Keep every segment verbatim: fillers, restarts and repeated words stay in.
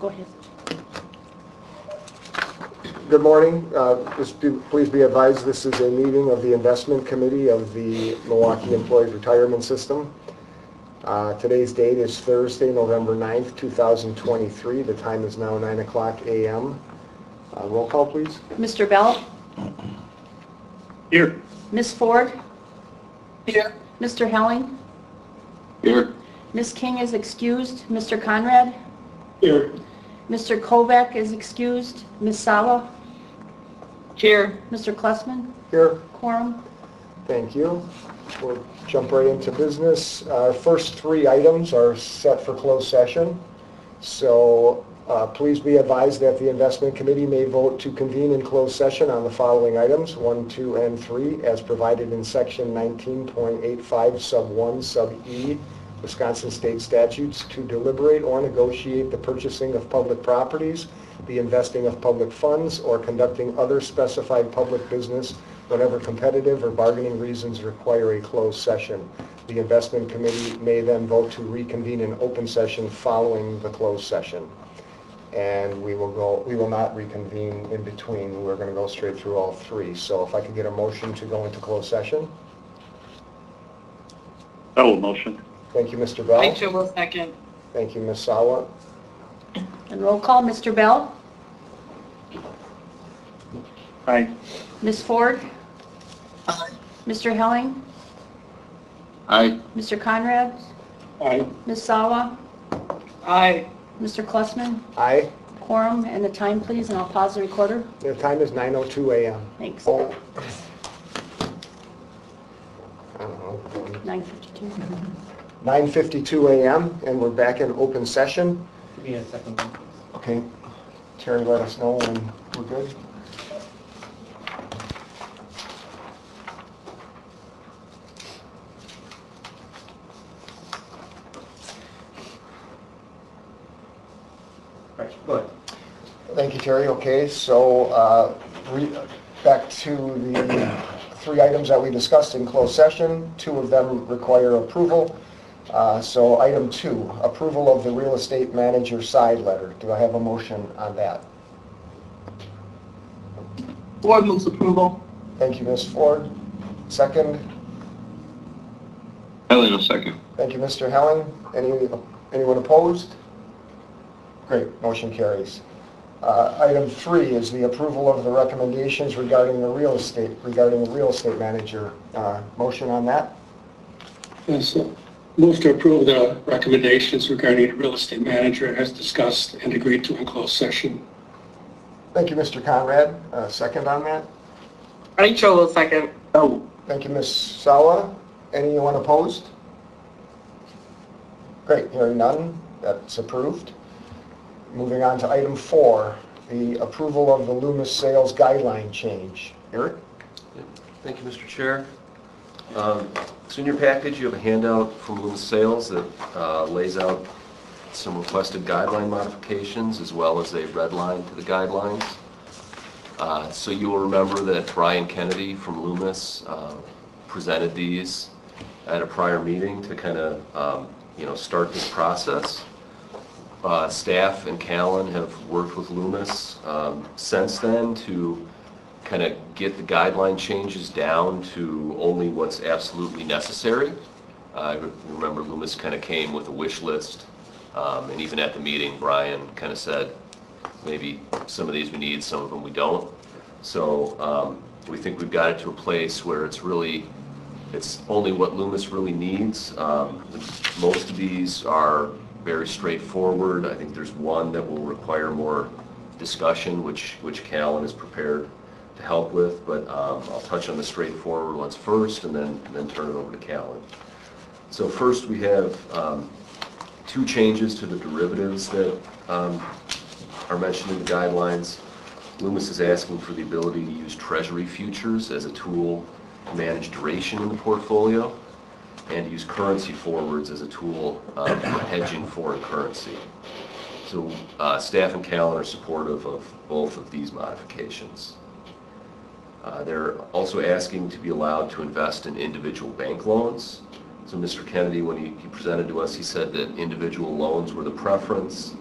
Go ahead. Good morning. Uh, just be, please be advised this is a meeting of the Investment Committee of the Milwaukee Employees Retirement System. Uh, today's date is Thursday, November ninth, two thousand twenty-three. The time is now nine o'clock a m Uh, roll call, please. Mister Bell? Here. Miss Ford? Here. Mister Helling? Here. Miss King is excused. Mister Conrad? Here. Mister Kovac is excused. Miss Sawa? Here. Mister Klessman? Here. Quorum? Thank you. We'll jump right into business. Our first three items are set for closed session. So uh, please be advised that the Investment Committee may vote to convene in closed session on the following items, one, two, and three, as provided in Section nineteen point eight five, Sub one, Sub E, Wisconsin State Statutes, to deliberate or negotiate the purchasing of public properties, the investing of public funds, or conducting other specified public business whenever competitive or bargaining reasons require a closed session. The Investment Committee may then vote to reconvene in open session following the closed session. And we will go, we will not reconvene in between. We're going to go straight through all three. So if I could get a motion to go into closed session. I will motion. Thank you, Mister Bell. Rachel will second. Thank you, Miz Sawa. And roll call, Mister Bell? Aye. Miss Ford? Aye. Mister Helling? Aye. Mister Conrad? Aye. Miss Sawa? Aye. Mister Klessman? Aye. Quorum and the time, please, and I'll pause the recorder. The time is nine oh two a m Thanks. Oh. I don't know. nine fifty-two. nine fifty-two a m and we're back in open session. Give me a second. one. Okay. Terry, let us know when we're good. Right, go ahead. Thank you, Terry. Okay, so uh, re- back to the three items that we discussed in closed session. Two of them require approval. Uh, So item two, approval of the real estate manager side letter. Do I have a motion on that? Board moves approval. Thank you, Miz Ford. Second. Helling will second. Thank you, Mister Helling. Any, anyone opposed? Great, motion carries. Uh, Item three is the approval of the recommendations regarding the real estate, regarding the real estate manager. Uh, Motion on that? Yes, uh, move to approve the recommendations regarding the real estate manager as discussed and agreed to in closed session. Thank you, Mister Conrad. Uh, Second on that? Rachel will second. No. Thank you, Miz Sawa. Anyone opposed? Great, hearing none, that's approved. Moving on to item four, the approval of the Loomis sales guideline change. Eric? Thank you, Mister Chair. Um, So in your package, you have a handout from Loomis Sales that uh, lays out some requested guideline modifications as well as a red line to the guidelines. Uh, So you will remember that Brian Kennedy from Loomis uh, presented these at a prior meeting to kind of, um, you know, start this process. Uh, Staff and Callan have worked with Loomis um, since then to kind of get the guideline changes down to only what's absolutely necessary. Uh, I remember Loomis kind of came with a wish list, um, and even at the meeting, Brian kind of said, maybe some of these we need, some of them we don't. So um, we think we've got it to a place where it's really, it's only what Loomis really needs. Um, most of these are very straightforward. I think there's one that will require more discussion, which which Callan is prepared to help with, but um, I'll touch on the straightforward ones first and then and then turn it over to Callan. So first we have um, two changes to the derivatives that um, are mentioned in the guidelines. Loomis is asking for the ability to use Treasury futures as a tool to manage duration in the portfolio, and use currency forwards as a tool uh, for hedging foreign currency. So uh, staff and Callan are supportive of both of these modifications. Uh, they're also asking to be allowed to invest in individual bank loans. So Mister Kennedy, when he, he presented to us, he said that individual loans were the preference.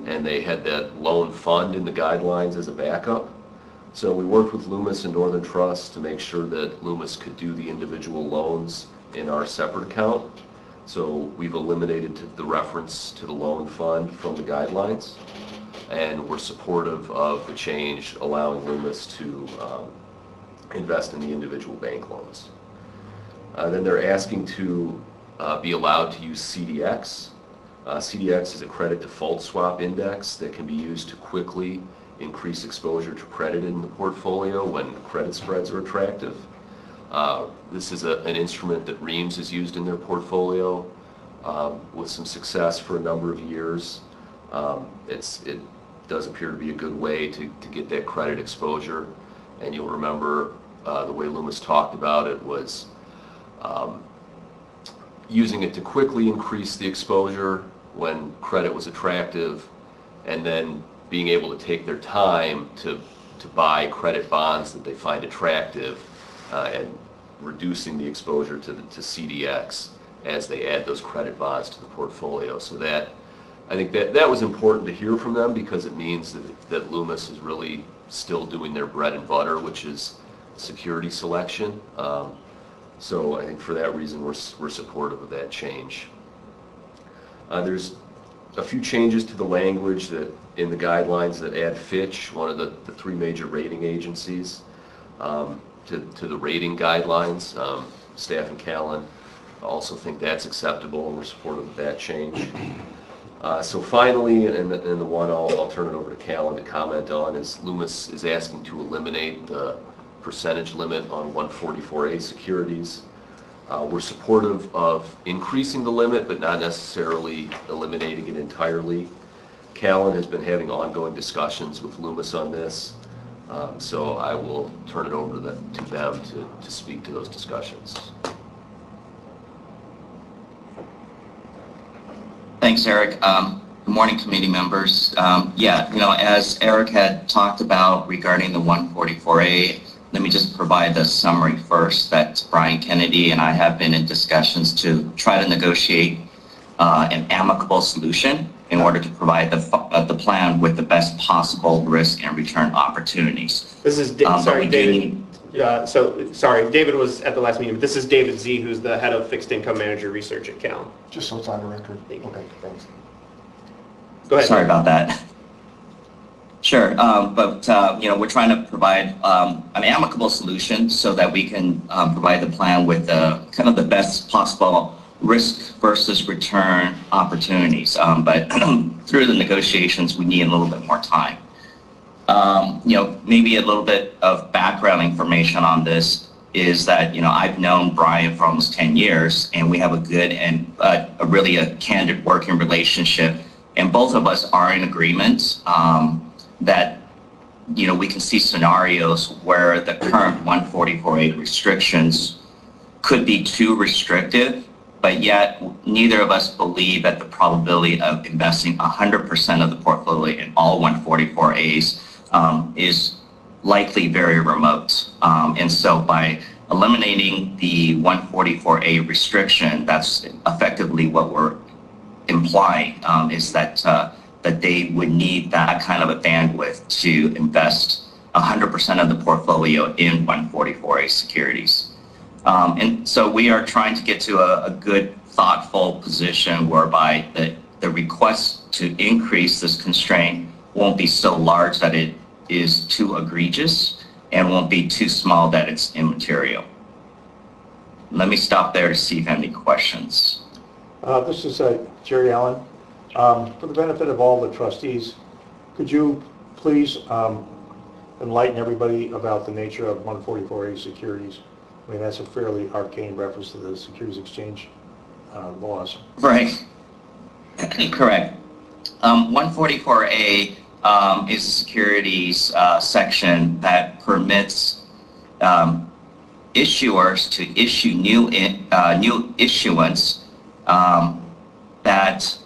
and they had that loan fund in the guidelines as a backup. So we worked with Loomis and Northern Trust to make sure that Loomis could do the individual loans in our separate account. So we've eliminated the reference to the loan fund from the guidelines, and we're supportive of the change allowing Loomis to um, invest in the individual bank loans. Uh, then they're asking to uh, be allowed to use C D X. Uh, C D X is a credit default swap index that can be used to quickly increase exposure to credit in the portfolio when credit spreads are attractive. Uh, this is a, an instrument that Reams has used in their portfolio um, with some success for a number of years. Um, it's, it does appear to be a good way to, to get that credit exposure. And you'll remember uh, the way Loomis talked about it was um, using it to quickly increase the exposure when credit was attractive, and then being able to take their time to, to buy credit bonds that they find attractive uh, and reducing the exposure to, the, to C D X as they add those credit bonds to the portfolio. So that, I think that, that was important to hear from them, because it means that, that Loomis is really still doing their bread and butter, which is security selection. Um, so I think for that reason we're, we're supportive of that change. Uh, there's a few changes to the language that in the guidelines that add Fitch, one of the, the three major rating agencies, um, to, to the rating guidelines. Um, staff and Callan also think that's acceptable, and we're supportive of that change. Uh, so finally, and the, and the one I'll, I'll turn it over to Callan to comment on, is Loomis is asking to eliminate the percentage limit on one forty-four A securities. Uh, we're supportive of increasing the limit, but not necessarily eliminating it entirely. Callan has been having ongoing discussions with Loomis on this, um, so I will turn it over to, the, to them to, to speak to those discussions. Thanks, Eric. Um, good morning, committee members. Um, yeah, you know, as Eric had talked about regarding the one forty-four A, let me just provide the summary first. That Brian Kennedy and I have been in discussions to try to negotiate uh, an amicable solution in order to provide the uh, the plan with the best possible risk and return opportunities. This is, Da- Um, but sorry, we do David. need- Uh, so, sorry, David was at the last meeting, but this is David Z, who's the head of fixed income manager research at Callan. Just so it's on the record. Thank you. Okay, thanks. Go ahead. Sorry about that. Sure, um, but uh, you know, we're trying to provide um, an amicable solution so that we can um, provide the plan with the kind of the best possible risk versus return opportunities. Um, but through the negotiations, we need a little bit more time. Um, you know, maybe a little bit of background information on this is that, you know, I've known Brian for almost ten years, and we have a good and uh, a really a candid working relationship. And both of us are in agreement um, that, you know, we can see scenarios where the current one forty-four A restrictions could be too restrictive, but yet neither of us believe that the probability of investing one hundred percent of the portfolio in all one forty-four A's um, is likely very remote. Um, and so by eliminating the one forty-four A restriction, that's effectively what we're implying, um, is that uh, that they would need that kind of a bandwidth to invest one hundred percent of the portfolio in one forty-four A securities. Um, and so we are trying to get to a, a good, thoughtful position whereby the, the request to increase this constraint won't be so large that it is too egregious and won't be too small that it's immaterial. Let me stop there to see if you have any questions. Uh, This is uh, Jerry Allen. Um, For the benefit of all the trustees, could you please um, enlighten everybody about the nature of one forty-four A securities? I mean, that's a fairly arcane reference to the Securities Exchange uh, laws. Right. Correct. Um, one forty-four A um, is a securities uh, section that permits um, issuers to issue new in, uh, new issuance um, that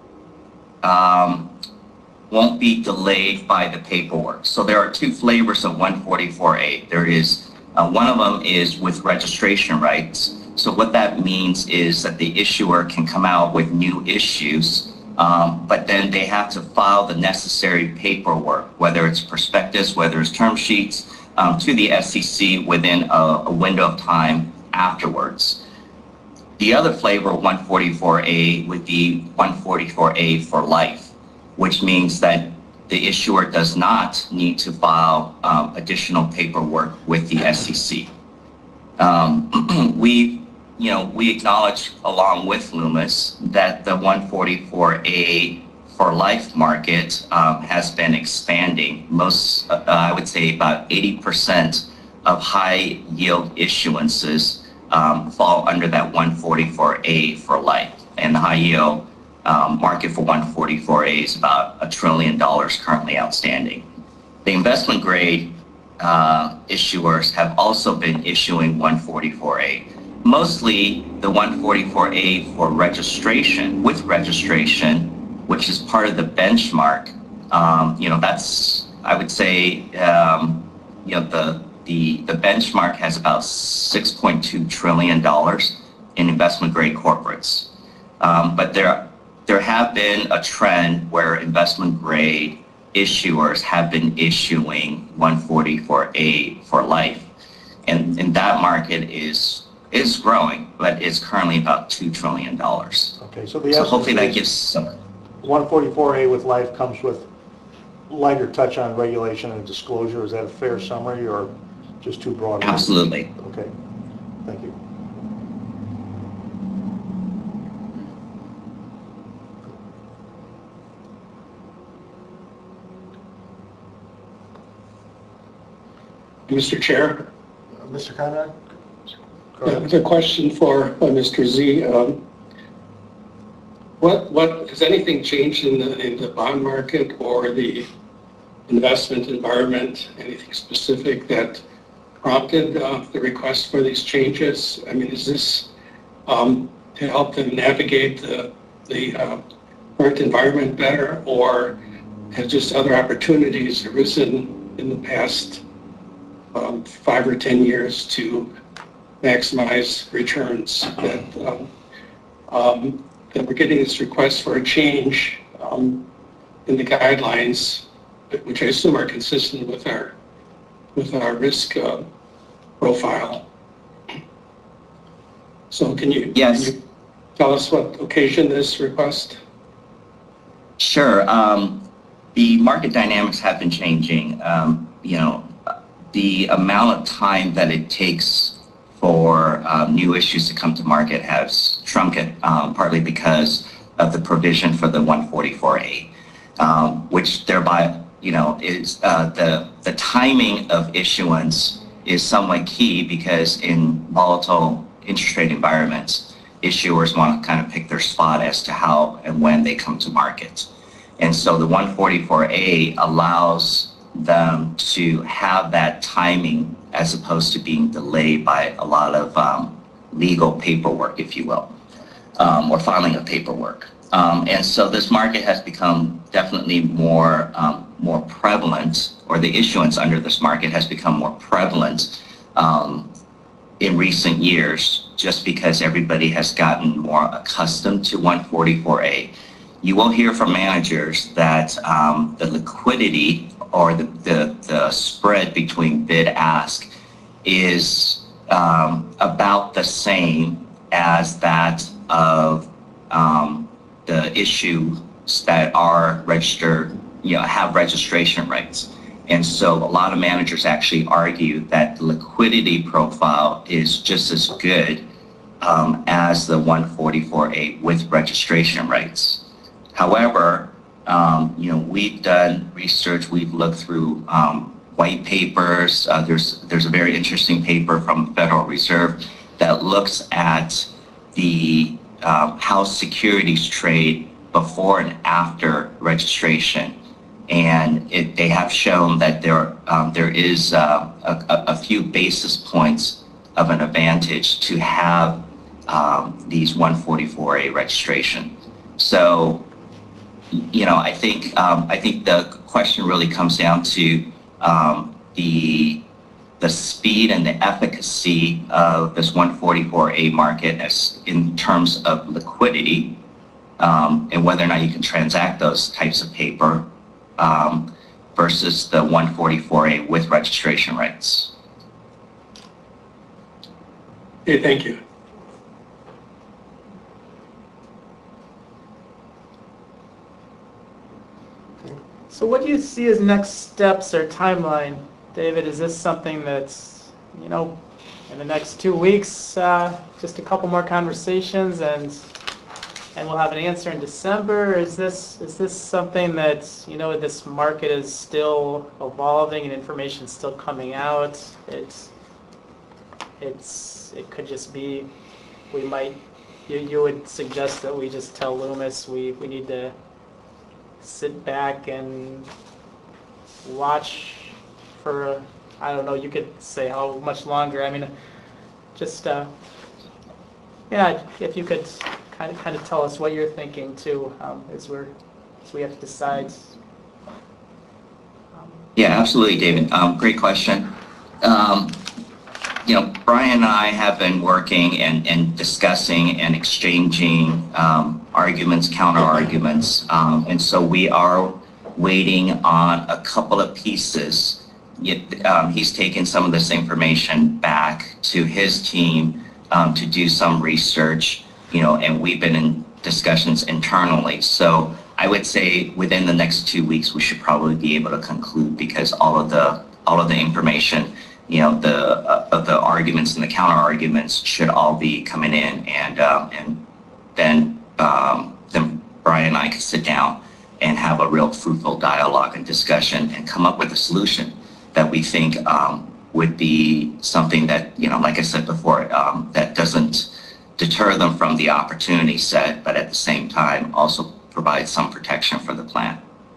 um, won't be delayed by the paperwork. So there are two flavors of one forty-four A. There is uh, one of them is with registration rights. So what that means is that the issuer can come out with new issues Um, but then they have to file the necessary paperwork, whether it's prospectus, whether it's term sheets, um, to the S E C within a, a window of time afterwards. The other flavor of one forty-four A would be one forty-four A for life, which means that the issuer does not need to file um, additional paperwork with the S E C. Um, we You know, we acknowledge along with Loomis that the one forty-four A for life market um, has been expanding. Most, uh, I would say about eighty percent of high yield issuances um, fall under that one forty-four A for life. And the high yield um, market for one forty-four A is about a trillion dollars currently outstanding. The investment grade uh, issuers have also been issuing one forty-four A. Mostly the one forty-four A for registration, with registration, which is part of the benchmark. Um, you know, that's, I would say, um, you know, the, the, the benchmark has about six point two trillion dollars in investment grade corporates. Um, but there, there have been a trend where investment grade issuers have been issuing one forty-four A for life. And, and that market is is growing, but it's currently about two trillion dollars. Okay, so the So essence hopefully that is gives some, one forty-four A with life comes with lighter touch on regulation and disclosure. Is that a fair summary or just too broad? absolutely. Okay, thank you. Mister Chair, Uh, Mister Conrad? Go yeah, ahead. the question for uh, Mister Z. Um, what what has anything changed in the in the bond market or the investment environment? Anything specific that prompted uh, the request for these changes? I mean, is this um, to help them navigate the the uh, current environment better, or have just other opportunities arisen in the past um, five or ten years to maximize returns? That um, um, that we're getting this request for a change um, in the guidelines, which I assume are consistent with our with our risk uh, profile. So can you, Yes. can you tell us what occasioned this request? Sure. Um, the market dynamics have been changing. Um, you know, the amount of time that it takes for um, new issues to come to market has shrunken, um, partly because of the provision for the one forty-four A, um, which thereby, you know, is uh, the the timing of issuance is somewhat key, because in volatile interest rate environments, issuers want to kind of pick their spot as to how and when they come to market. And so the one forty-four A allows them to have that timing as opposed to being delayed by a lot of um, legal paperwork, if you will, um, or filing of paperwork. Um, and so this market has become definitely more, um, more prevalent, or the issuance under this market has become more prevalent um, in recent years, just because everybody has gotten more accustomed to one forty-four A. You will hear from managers that um, the liquidity or the, the, the spread between bid-ask is um, about the same as that of um, the issues that are registered, you know, have registration rates. And so a lot of managers actually argue that the liquidity profile is just as good um, as the one forty-four A with registration rates. However, um, you know, we've done research, we've looked through um, white papers. Uh, there's, there's a very interesting paper from the Federal Reserve that looks at the um, how securities trade before and after registration. And it, they have shown that there, um, there is uh, a, a few basis points of an advantage to have um, these one forty-four A registration. So, you know, I think um, I think the question really comes down to um, the the speed and the efficacy of this one forty-four A market as in terms of liquidity, um, and whether or not you can transact those types of paper um, versus the one forty-four A with registration rights. Okay, thank you. So what do you see as next steps or timeline, David? Is this something that's, you know, in the next two weeks, uh, just a couple more conversations and and we'll have an answer in December? Is this is this something that, you know, this market is still evolving and information still coming out? It's it's it could just be we might you you would suggest that we just tell Loomis we we need to sit back and watch for, I don't know, you could say how much longer. I mean, just, uh, yeah, if you could kind of kind of tell us what you're thinking too, um, as we're, as we have to decide. Um, Yeah, absolutely, David. Um, great question. Um, you know, Brian and I have been working and, and discussing and exchanging um, arguments, counter arguments, um, and so we are waiting on a couple of pieces. Yet, um, he's taken some of this information back to his team um, to do some research, you know, and we've been in discussions internally. So I would say within the next two weeks we should probably be able to conclude, because all of the all of the information, you know, the uh, the arguments and the counter arguments should all be coming in, and uh, and then um, then Brian and I can sit down and have a real fruitful dialogue and discussion and come up with a solution that we think um, would be something that, you know, like I said before, um, that doesn't deter them from the opportunity set, but at the same time also provide some protection for the plant.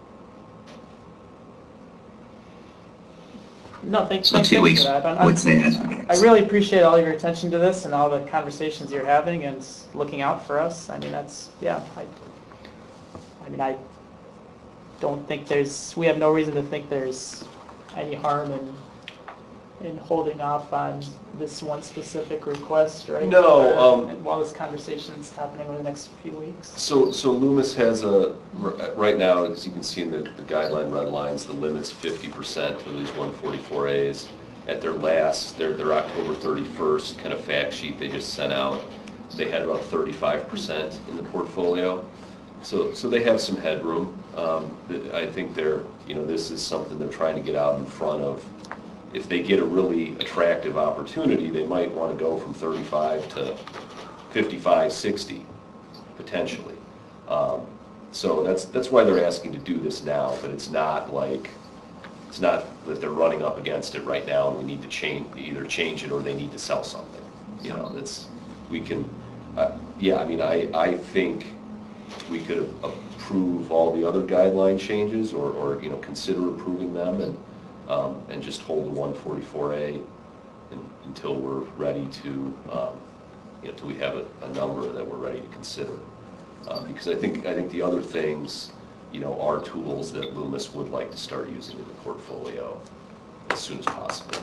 No, thanks, So thanks two thanks weeks for that. I'm- would say that's I really appreciate all your attention to this and all the conversations you're having and looking out for us. I mean, that's, yeah, I, I mean, I don't think there's, we have no reason to think there's any harm in, in holding off on this one specific request, right? No, Or- um, While this conversation's happening over the next few weeks. So, so Loomis has a, right now, as you can see in the the guideline red lines, the limit's fifty percent for these one forty-four A's. At their last, their, their October thirty-first kind of fact sheet they just sent out, they had about thirty-five percent in the portfolio. So, so they have some headroom. Um, I think they're, you know, this is something they're trying to get out in front of. If they get a really attractive opportunity, they might want to go from thirty-five to fifty-five, sixty, potentially. Um, so that's that's why they're asking to do this now, but it's not like, it's not that they're running up against it right now and we need to change, either change it or they need to sell something. You know, that's, we can, uh, yeah, I mean, I, I think we could approve all the other guideline changes or, or you know, consider approving them and Um, and just hold the one forty-four A in, until we're ready to, um, you know, until we have a, a number that we're ready to consider. Um, because I think I think the other things, you know, are tools that Loomis would like to start using in the portfolio as soon as possible.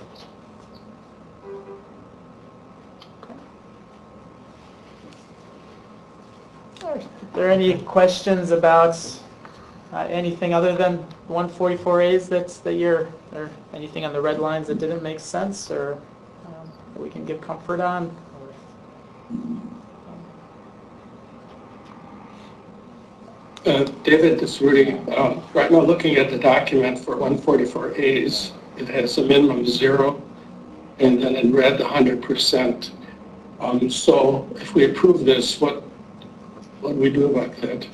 Are there any questions about uh, anything other than one forty-four A's that's that you're, or anything on the red lines that didn't make sense, or um, that we can give comfort on? Uh, David, this is Rudy. Um, right now, looking at the document for one forty-four A's, it has a minimum of zero, and then in red, one hundred percent. Um, so if we approve this, what what do we do about that?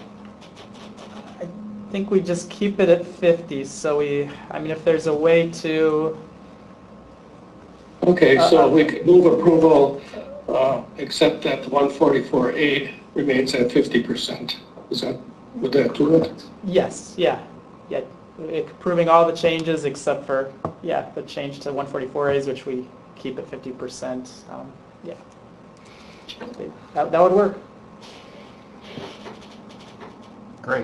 I think we just keep it at fifty, so we, I mean, if there's a way to, Okay, so Uh, we could move approval, uh, except that the one forty-four A remains at fifty percent. Is that, would that do it? yes, yeah, yeah, approving all the changes except for, yeah, the change to one forty-four A's, which we keep at fifty percent, um, yeah. That, that would work. Great.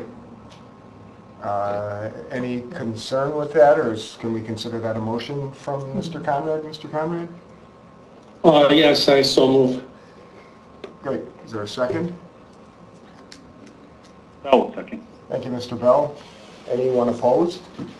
Uh, Any concern with that, or is, can we consider that a motion from Mister Conrad? Mister Conrad? Uh, yes, I so move. Great. Is there a second? Bell, second. Thank you, Mister Bell. Anyone opposed?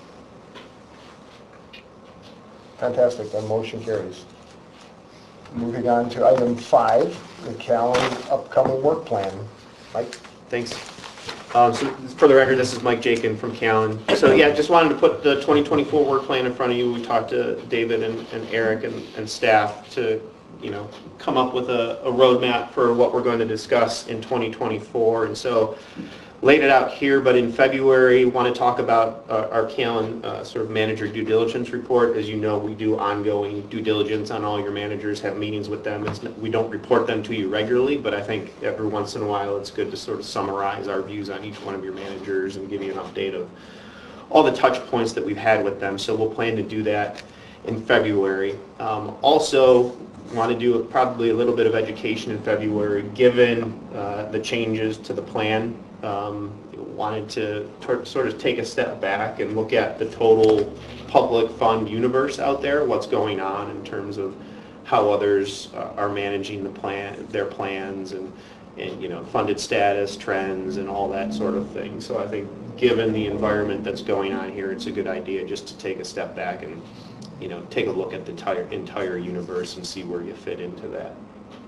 Fantastic, then motion carries. Moving on to item five, the calendar upcoming work plan. Mike? Thanks. Um, so for the record, this is Mike Jakin from Callan. So yeah, just wanted to put the twenty twenty-four work plan in front of you. We talked to David and, and Eric and, and staff to, you know, come up with a, a roadmap for what we're going to discuss in twenty twenty-four. And so laid it out here, but in February, want to talk about uh, our Callan uh, sort of manager due diligence report. As you know, we do ongoing due diligence on all your managers, have meetings with them. It's, we don't report them to you regularly, but I think every once in a while it's good to sort of summarize our views on each one of your managers and give you an update of all the touch points that we've had with them. So we'll plan to do that in February. Um, also, want to do probably a little bit of education in February, given uh, the changes to the plan. Um, wanted to tor- sort of take a step back and look at the total public fund universe out there, what's going on in terms of how others uh, are managing the plan, their plans, and, and you know, funded status, trends, and all that sort of thing. So I think given the environment that's going on here, it's a good idea just to take a step back and, you know, take a look at the entire, entire universe and see where you fit into that.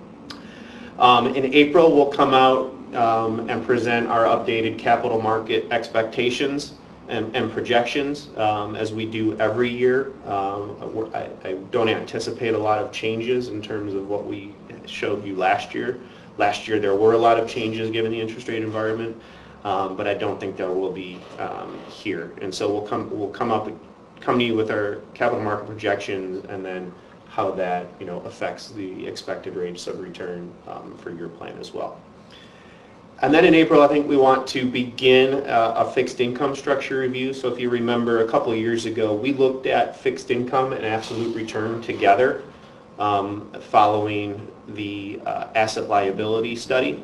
Um, in April, we'll come out um, and present our updated capital market expectations and, and projections, um, as we do every year. Um, we're, I, I don't anticipate a lot of changes in terms of what we showed you last year. Last year there were a lot of changes given the interest rate environment, um, but I don't think there will be um, here. And so we'll come we'll come up come to you with our capital market projections, and then how that, you know, affects the expected rates of return um, for your plan as well. And then in April, I think we want to begin uh, a fixed income structure review. So if you remember, a couple of years ago, we looked at fixed income and absolute return together, um, following the uh, asset liability study.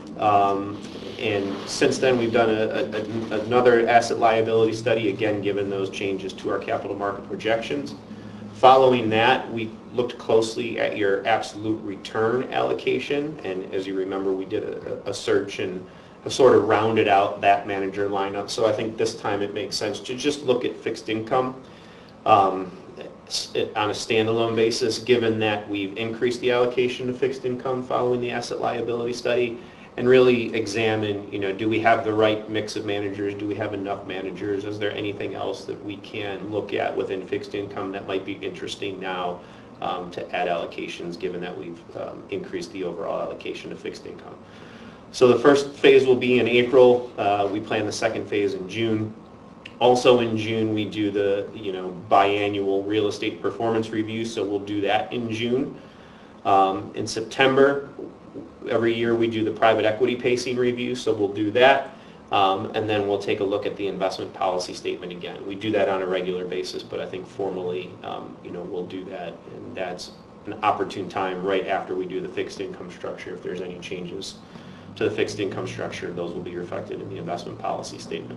Um, and since then, we've done a, a, another asset liability study, again, given those changes to our capital market projections. Following that, we looked closely at your absolute return allocation, and as you remember, we did a, a search and have sort of rounded out that manager lineup. So I think this time it makes sense to just look at fixed income um, on a standalone basis, given that we've increased the allocation to fixed income following the asset liability study, and really examine, you know, do we have the right mix of managers? Do we have enough managers? Is there anything else that we can look at within fixed income that might be interesting now um, to add allocations, given that we've um, increased the overall allocation to fixed income? So the first phase will be in April. Uh, we plan the second phase in June. Also in June, we do the, you know, biannual real estate performance review, so we'll do that in June. Um, in September, every year we do the private equity pacing review, so we'll do that, um, and then we'll take a look at the investment policy statement again. We do that on a regular basis, but I think formally, um, you know, we'll do that, and that's an opportune time right after we do the fixed income structure. If there's any changes to the fixed income structure, those will be reflected in the investment policy statement.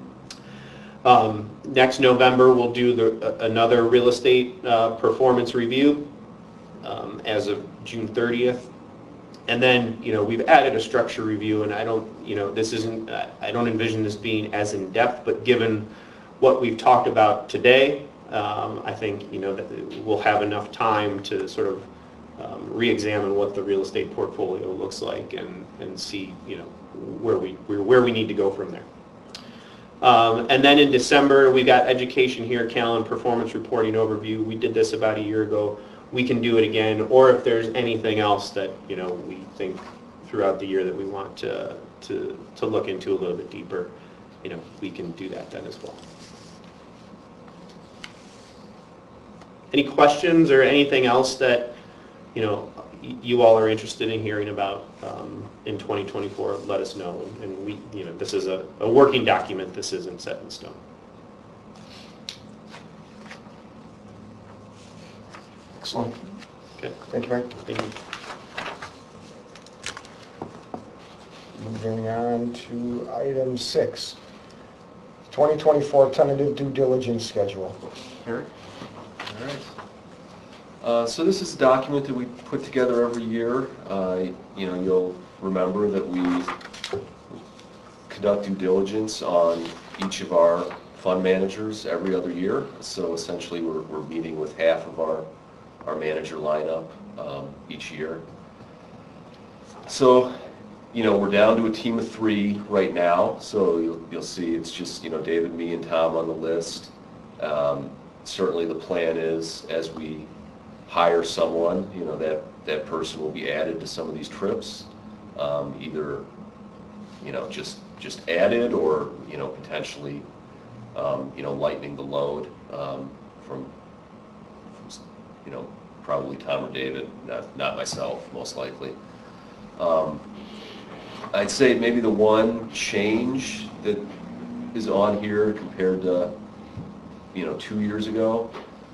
Um, next November, we'll do the, uh, another real estate uh, performance review um, as of June thirtieth. And then, you know, we've added a structure review, and I don't, you know, this isn't, I don't envision this being as in-depth, but given what we've talked about today, um, I think, you know, that we'll have enough time to sort of um, re-examine what the real estate portfolio looks like, and, and see, you know, where we, where we need to go from there. Um, and then in December, we got education here, Callan performance reporting overview. We did this about a year ago. We can do it again, or if there's anything else that, you know, we think throughout the year that we want to to to look into a little bit deeper, you know, we can do that then as well. Any questions or anything else that, you know, you all are interested in hearing about um, in twenty twenty-four? Let us know, and we, you know, this is a, a working document. This isn't set in stone. Excellent. Okay. Thank you, Mike. Thank you. Moving on to item six, twenty twenty-four tentative due diligence schedule. Eric? All right. Uh, so this is a document that we put together every year. Uh, you know, you'll remember that we conduct due diligence on each of our fund managers every other year. So essentially, we're, we're meeting with half of our, our manager lineup um, each year. So, you know, we're down to a team of three right now. So you'll, you'll see it's just, you know, David, me, and Tom on the list. Um, certainly the plan is, as we hire someone, you know, that, that person will be added to some of these trips. Um, either, you know, just, just added or, you know, potentially, um, you know, lightening the load um, from, from, you know, probably Tom or David, not, not myself, most likely. Um, I'd say maybe the one change that is on here compared to, you know, two years ago,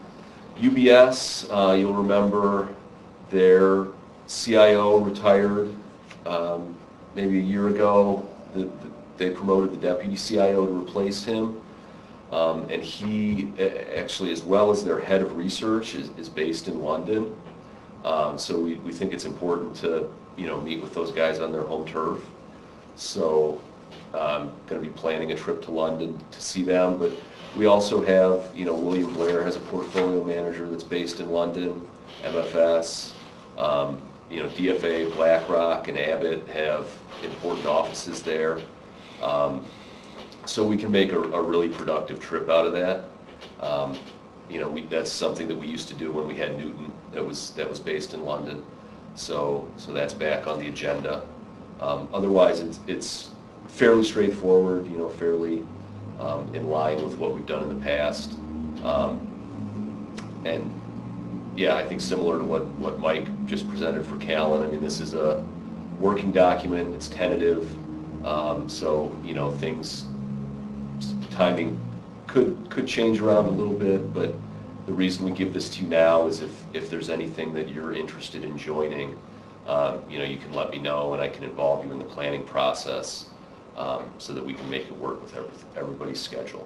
U B S, uh, you'll remember their C I O retired um, maybe a year ago. The, the, they promoted the deputy C I O to replace him. Um, and he actually, as well as their head of research, is, is based in London. Um, so we, we think it's important to, you know, meet with those guys on their home turf. So I'm going to be planning a trip to London to see them. But we also have, you know, William Blair has a portfolio manager that's based in London, M F S. Um, you know, D F A, BlackRock, and Abbott have important offices there. Um, so we can make a, a really productive trip out of that. Um, you know, we, that's something that we used to do when we had Newton that was, that was based in London. So, so that's back on the agenda. Um, otherwise, it's, it's fairly straightforward, you know, fairly um, in line with what we've done in the past. Um, and yeah, I think similar to what, what Mike just presented for Callan. I mean, this is a working document, it's tentative, um, so, you know, things, timing could, could change around a little bit, but the reason we give this to you now is if, if there's anything that you're interested in joining, um, you know, you can let me know and I can involve you in the planning process um, so that we can make it work with every, everybody's schedule.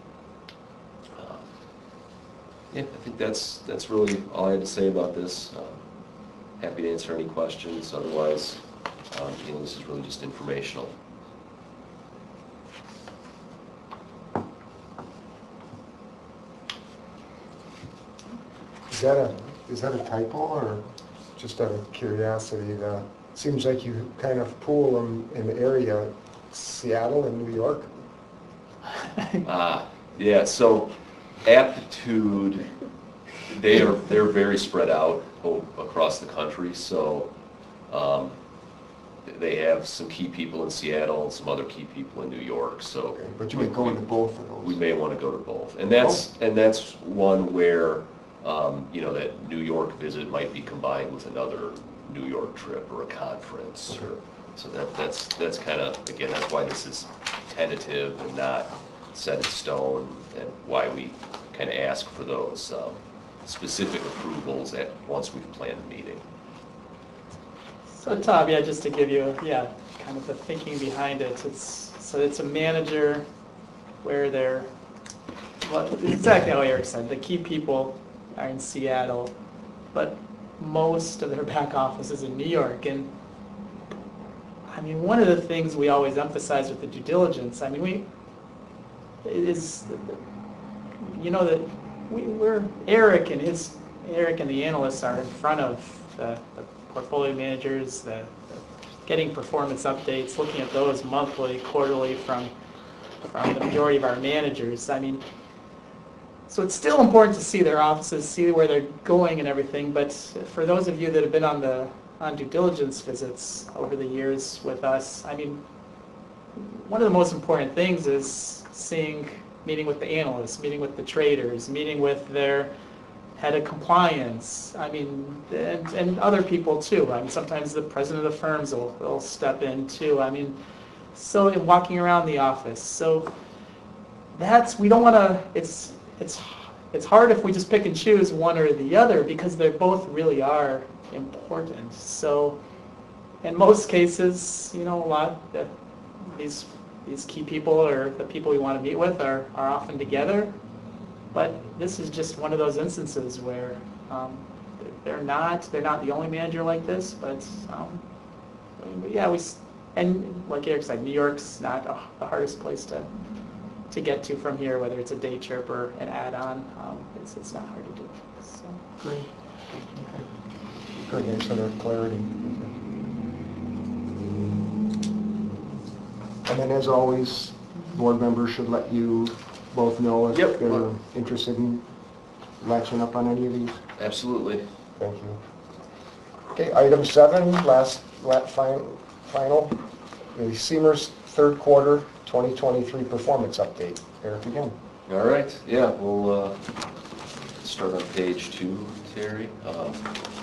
Uh, yeah, I think that's, that's really all I had to say about this. Uh, happy to answer any questions. Otherwise, um, you know, this is really just informational. Is that a, is that a typo or just out of curiosity? The, seems like you kind of pool them in the area, Seattle and New York. Ah, yeah, so Aptitude, they are, they're very spread out across the country, so um, they have some key people in Seattle and some other key people in New York, so. Okay, but you may go into both of those. We may want to go to both. And that's, and that's one where, um, you know, that New York visit might be combined with another New York trip or a conference. Or, so that, that's, that's kind of, again, that's why this is tentative and not set in stone, and why we kind of ask for those um, specific approvals at, once we've planned the meeting. So Tom, yeah, just to give you, yeah, kind of the thinking behind it, it's, so it's a manager where they're, well, exactly how Eric said, the key people are in Seattle, but most of their back office is in New York. And I mean, one of the things we always emphasize with the due diligence, I mean, we, is, you know, that we, we're, Eric and his, Eric and the analysts are in front of the, the portfolio managers, the, the getting performance updates, looking at those monthly, quarterly from, from the majority of our managers. I mean, so it's still important to see their offices, see where they're going and everything, but for those of you that have been on the on due diligence visits over the years with us, I mean, one of the most important things is seeing, meeting with the analysts, meeting with the traders, meeting with their head of compliance, I mean, and, and other people too. I mean, sometimes the president of the firms will, will step in too. I mean, so in walking around the office. So that's, we don't want to, it's, it's, it's hard if we just pick and choose one or the other, because they both really are important. So in most cases, you know, a lot of these, these key people or the people we want to meet with are, are often together. But this is just one of those instances where um, they're not they're not the only manager like this. But um, I mean, yeah, we And like Eric said, New York's not a- the hardest place to, to get to from here, whether it's a day trip or an add-on. Um, It's, it's not hard to do, so. Great. Good, thanks for the clarity. And then as always, board members should let you both know if Yep. they're interested in latching up on any of these. Absolutely. Thank you. Okay, item seven, last, la- fin- final, the Seamers third quarter twenty twenty-three performance update. Eric again. All right, yeah, we'll uh, start on page two, Terry. Um,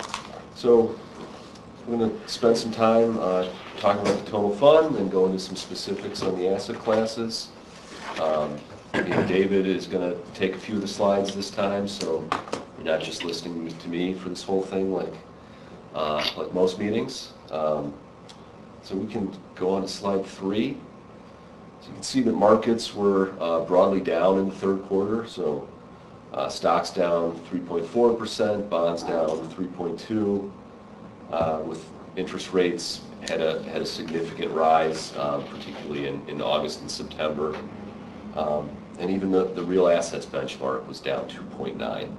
So we're going to spend some time uh, talking about the total fund and go into some specifics on the asset classes. Um, you know, David is going to take a few of the slides this time, so you're not just listening to me for this whole thing like uh, like most meetings. Um, so we can go on to slide three. So you can see that markets were uh, broadly down in the third quarter. So uh, stocks down three point four percent, bonds down three point two, uh, with interest rates had a had a significant rise, um, particularly in, in August and September. Um, and even the, the real assets benchmark was down two point nine.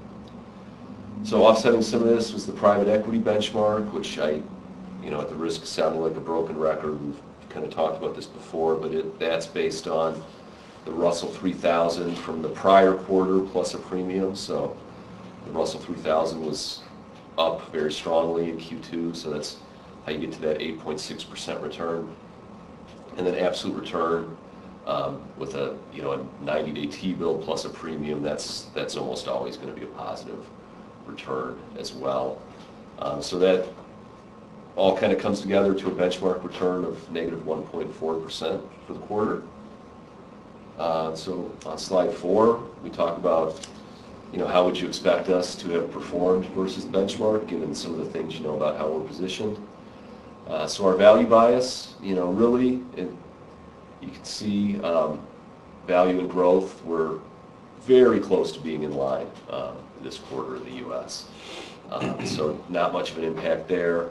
So offsetting some of this was the private equity benchmark, which I, you know, at the risk of sounding like a broken record, we've kind of talked about this before, but it, that's based on the Russell three thousand from the prior quarter plus a premium. So the Russell three thousand was up very strongly in Q two, so that's how you get to that eight point six percent return. And then absolute return um, with a, you know, a ninety-day T-bill plus a premium, that's that's almost always going to be a positive return as well. Um, so that all kind of comes together to a benchmark return of negative one point four percent for the quarter. Uh, so on slide four, we talk about, you know, how would you expect us to have performed versus the benchmark, given some of the things you know about how we're positioned. Uh, so our value bias, you know, really, it, you can see um, value and growth were very close to being in line uh, this quarter in the U S. Um, so not much of an impact there.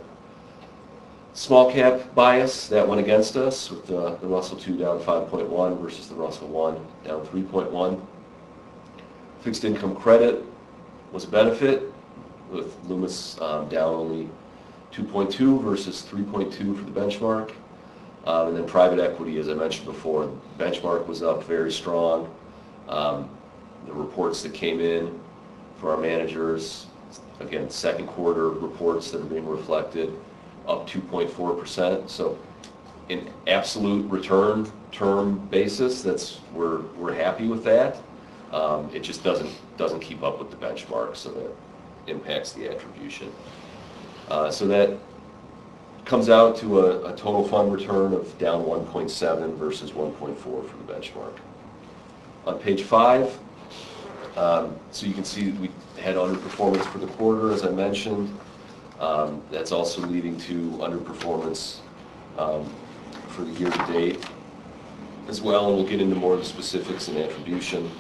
Small cap bias, that went against us with the, the Russell two down five point one versus the Russell one down three point one. Fixed income credit was a benefit with Loomis um, down only two point two versus three point two for the benchmark. Um, and then private equity, as I mentioned before, the benchmark was up very strong. Um, the reports that came in for our managers, again, second quarter reports that are being reflected, up two point four percent. So in absolute return term basis, that's we're we're happy with that. Um, it just doesn't doesn't keep up with the benchmark, so that impacts the attribution. Uh, so that comes out to a, a total fund return of down one point seven versus one point four for the benchmark. On page five, um, so you can see we had underperformance for the quarter, as I mentioned. Um, that's also leading to underperformance um, for the year to date as well, and we'll get into more of the specifics and attribution.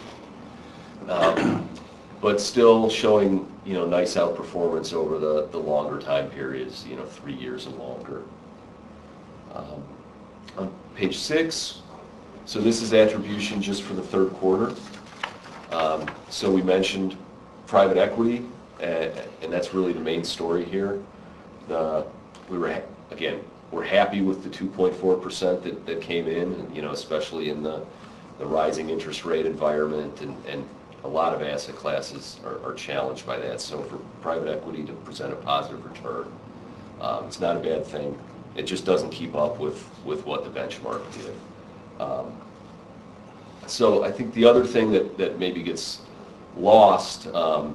Um, but still showing, you know, nice outperformance over the, the longer time periods, you know, three years and longer. Um, on page six, so this is attribution just for the third quarter. Um, so we mentioned private equity, and, and that's really the main story here. The, we were, again, we're happy with the two point four percent that, that came in, you know, especially in the, the rising interest rate environment, and, and a lot of asset classes are, are challenged by that. So for private equity to present a positive return, um, it's not a bad thing. It just doesn't keep up with, with what the benchmark did. Um, so I think the other thing that, that maybe gets lost um,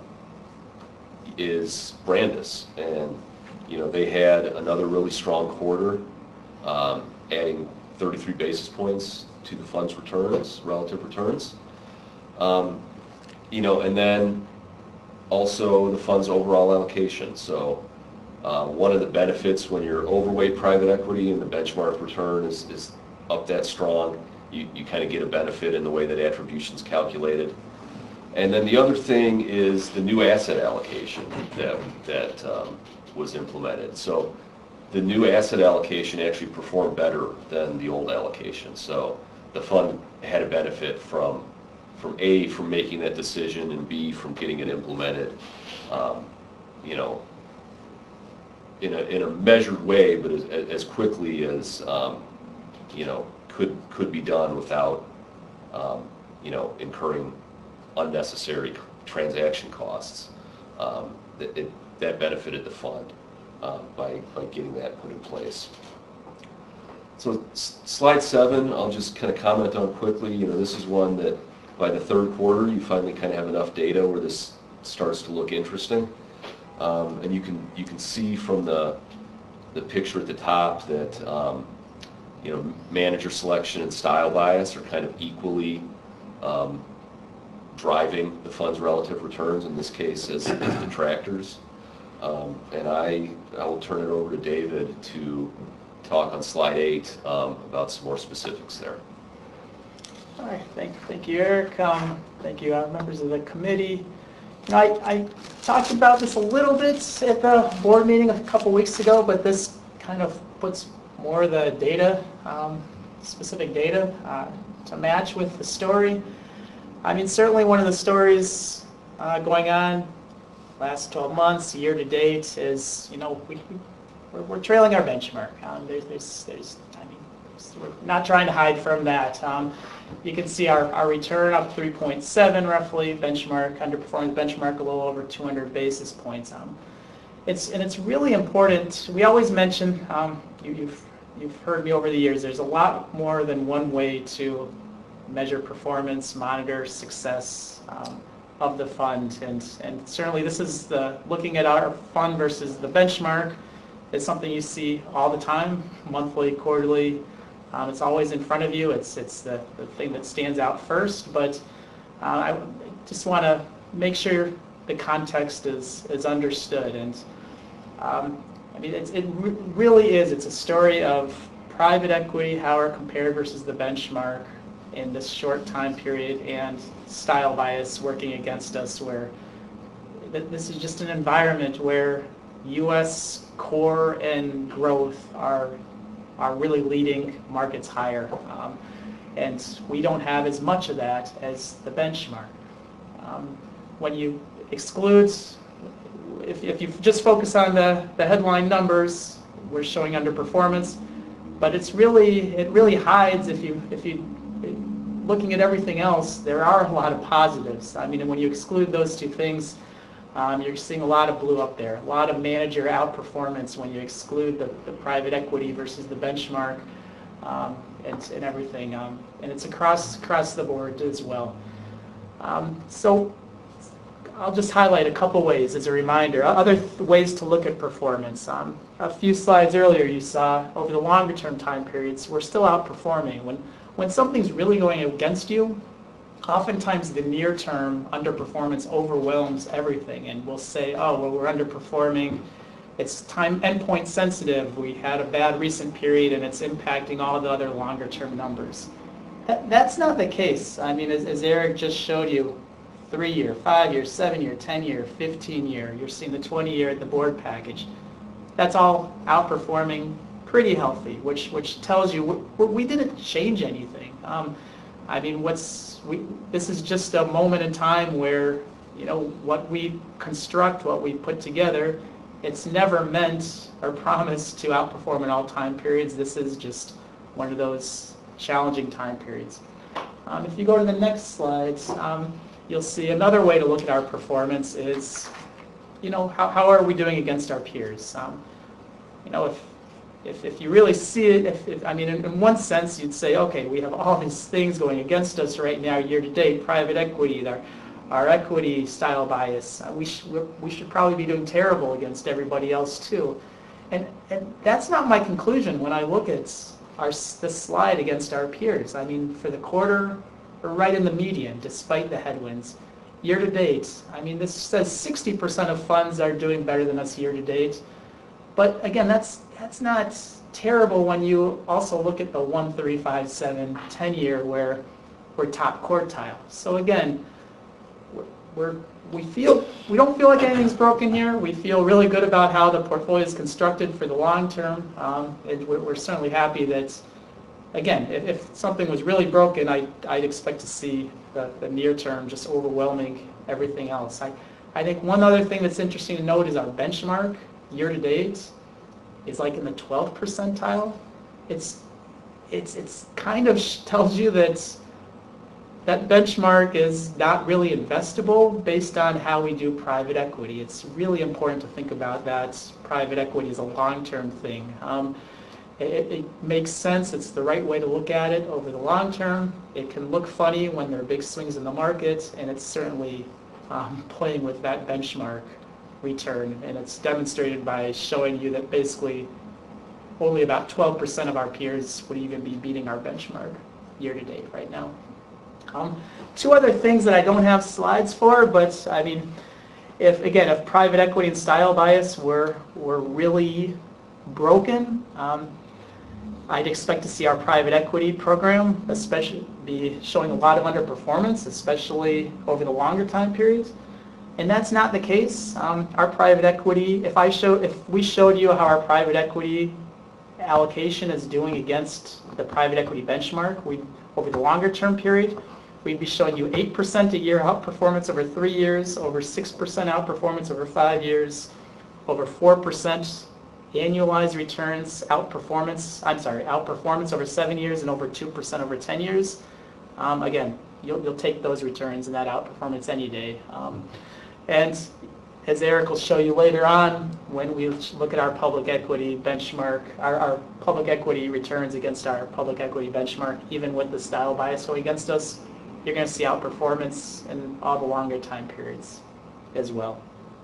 is Brandis, and you know, they had another really strong quarter, um, adding thirty-three basis points to the fund's returns, relative returns. Um, you know, and then also the fund's overall allocation. So uh, one of the benefits when you're overweight private equity and the benchmark return is, is up that strong, you, you kind of get a benefit in the way that attribution's calculated. And then the other thing is the new asset allocation that, that um, was implemented. So the new asset allocation actually performed better than the old allocation. So the fund had a benefit from, from A, from making that decision, and B, from getting it implemented, um, you know, in a, in a measured way, but as, as quickly as, um, you know, could, could be done without, um, you know, incurring unnecessary transaction costs. Um, that, it, that benefited the fund uh, by, by getting that put in place. So s- slide seven, I'll just kind of comment on quickly. You know, this is one that by the third quarter, you finally kind of have enough data where this starts to look interesting. Um, and you can you can see from the the picture at the top that um, you know, manager selection and style bias are kind of equally um, driving the fund's relative returns, in this case as, as detractors. Um, and I I will turn it over to David to talk on slide eight um, about some more specifics there. All right, thank, thank you, Eric. Um, thank you, uh, members of the committee. You know, I, I talked about this a little bit at the board meeting a couple weeks ago, but this kind of puts more of the data, um, specific data, uh, to match with the story. I mean, certainly one of the stories uh, going on last twelve months, year to date, is, you know, we, we're, we're trailing our benchmark. Um, there's, there's, there's, I mean, we're not trying to hide from that. Um, You can see our, our return up three point seven roughly, benchmark, underperforming benchmark a little over two hundred basis points. Um, it's, and it's really important, we always mention, um, you, you've, you've heard me over the years, there's a lot more than one way to measure performance, monitor success um, of the fund. And, and certainly this is the, looking at our fund versus the benchmark is something you see all the time, monthly, quarterly. Um, it's always in front of you. It's it's the, the thing that stands out first. But uh, I just want to make sure the context is is understood. And um, I mean, it's, it re- really is. It's a story of private equity, how we're compared versus the benchmark in this short time period, and style bias working against us. Where th- this is just an environment where U S core and growth are. are really leading markets higher. Um, and we don't have as much of that as the benchmark. Um, when you exclude, if, if you just focus on the, the headline numbers, we're showing underperformance, but it's really, it really hides, if you, if you, looking at everything else, there are a lot of positives. I mean, and when you exclude those two things, Um, you're seeing a lot of blue up there, a lot of manager outperformance when you exclude the, the private equity versus the benchmark um, and, and everything. Um, and it's across across the board as well. Um, so I'll just highlight a couple ways as a reminder. Other th- ways to look at performance. Um, a few slides earlier you saw over the longer term time periods, we're still outperforming. When, when something's really going against you, oftentimes the near-term underperformance overwhelms everything, and we'll say, oh, well, we're underperforming. It's time endpoint sensitive. We had a bad recent period, and it's impacting all the other longer-term numbers. That, that's not the case. I mean, as, as Eric just showed you, three-year, five-year, seven-year, ten-year, fifteen-year. You're seeing the twenty-year at the board package. That's all outperforming pretty healthy, which which tells you we, we didn't change anything. Um, I mean, what's we? This is just a moment in time where, you know, what we construct, what we put together, it's never meant or promised to outperform in all time periods. This is just one of those challenging time periods. Um, if you go to the next slides, um, you'll see another way to look at our performance is, you know, how, how are we doing against our peers? Um, you know, if If, if you really see it, if, if, I mean, in, in one sense, you'd say, okay, we have all these things going against us right now, year to date, private equity, our, our equity style bias. Uh, we, sh- we should probably be doing terrible against everybody else too. And, and that's not my conclusion when I look at our, this slide against our peers. I mean, for the quarter, we're right in the median, despite the headwinds. Year to date, I mean, this says sixty percent of funds are doing better than us year to date. But again, that's that's not terrible when you also look at the one, three, five, seven, ten year where we're top quartile. So again, we're, we feel, we don't feel like anything's broken here. We feel really good about how the portfolio is constructed for the long term. Um, and we're, we're certainly happy that, again, if, if something was really broken, I, I'd expect to see the, the near term just overwhelming everything else. I, I think one other thing that's interesting to note is our benchmark year to date is like in the twelfth percentile. It's, it's, it's kind of tells you that that benchmark is not really investable based on how we do private equity. It's really important to think about that private equity is a long-term thing. Um, it, it makes sense. It's the right way to look at it over the long term. It can look funny when there are big swings in the market, and it's certainly um, playing with that benchmark return. And it's demonstrated by showing you that basically only about twelve percent of our peers would even be beating our benchmark year to date right now. Um, two other things that I don't have slides for, but I mean, if again, if private equity and style bias were were really broken, um, I'd expect to see our private equity program, especially, be showing a lot of underperformance, especially over the longer time periods. And that's not the case. Um, our private equity, if I show, if we showed you how our private equity allocation is doing against the private equity benchmark, we over the longer term period, we'd be showing you eight percent a year outperformance over three years, over six percent outperformance over five years, over four percent annualized returns outperformance, I'm sorry, outperformance over seven years and over two percent over ten years. Um, again, you'll, you'll take those returns and that outperformance any day. Um, and as Eric will show you later on, when we look at our public equity benchmark, our, our public equity returns against our public equity benchmark, even with the style bias going against us, you're going to see outperformance in all the longer time periods as well.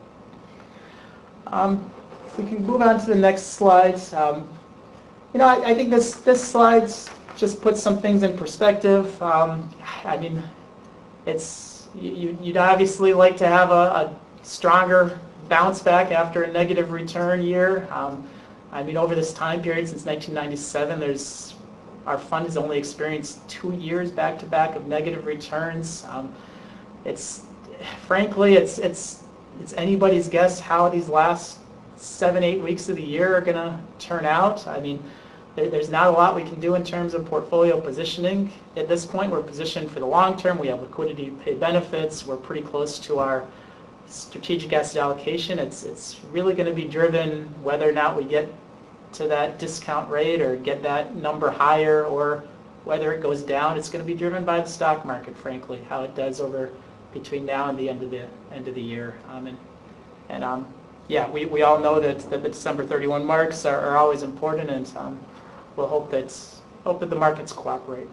Um, if we can move on to the next slide. Um, you know, I, I think this, this slide just puts some things in perspective. Um, I mean, it's, you, you'd obviously like to have a, a stronger bounce back after a negative return year. Um, I mean, over this time period since nineteen ninety-seven, there's our fund has only experienced two years back-to-back of negative returns. Um, it's frankly, it's it's it's anybody's guess how these last seven, eight weeks of the year are going to turn out. I mean, there, there's not a lot we can do in terms of portfolio positioning at this point. We're positioned for the long term. We have liquidity to pay benefits. We're pretty close to our strategic asset allocation. It's it's really going to be driven whether or not we get to that discount rate or get that number higher, or whether it goes down. It's going to be driven by the stock market, frankly, how it does over between now and the end of the end of the year. Um, and and um, yeah, we, we all know that, that the December thirty-first marks are, are always important, and um, we'll hope that hope that the markets cooperate.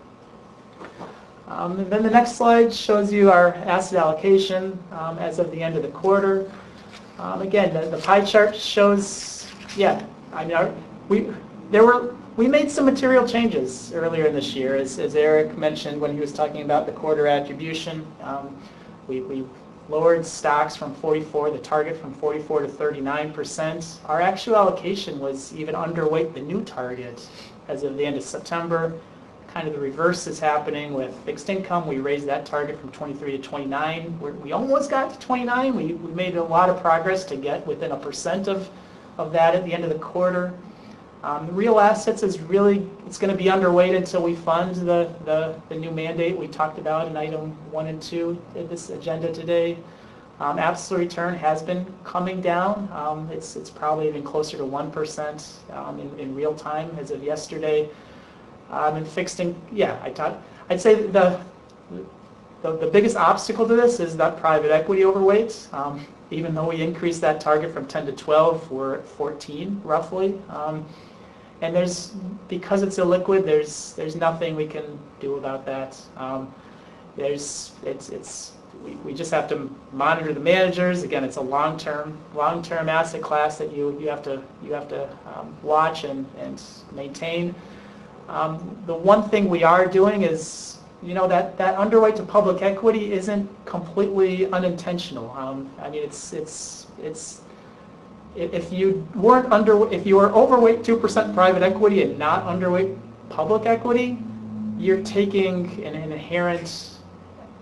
Um, and then the next slide shows you our asset allocation um, as of the end of the quarter. Um, again, the, the pie chart shows, yeah, I mean, our, we there were we made some material changes earlier in this year, as, as Eric mentioned when he was talking about the quarter attribution. Um, we, we lowered stocks from forty-four, the target from forty-four to thirty-nine percent. Our actual allocation was even underweight the new target as of the end of September. Kind of the reverse is happening with fixed income. We raised that target from twenty-three to twenty-nine. We're, we almost got to twenty-nine. We, we made a lot of progress to get within a percent of, of that at the end of the quarter. Um, the real assets is really, it's going to be underweight until we fund the, the, the new mandate we talked about in item one and two in this agenda today. Um, absolute return has been coming down. Um, it's, it's probably even closer to one percent um, in, in real time as of yesterday. Um, and fixed in, yeah, I thought, I'd say the, the the biggest obstacle to this is that private equity overweight. Um, even though we increased that target from ten to twelve, we're at fourteen roughly. Um, and there's, because it's illiquid, there's there's nothing we can do about that. Um, there's it's it's we, we just have to monitor the managers. Again, it's a long-term long-term asset class that you you have to you have to um, watch and and maintain. Um, the one thing we are doing is, you know, that, that underweight to public equity isn't completely unintentional. Um, I mean, it's it's it's if you weren't under if you were overweight two percent private equity and not underweight public equity, you're taking an inherent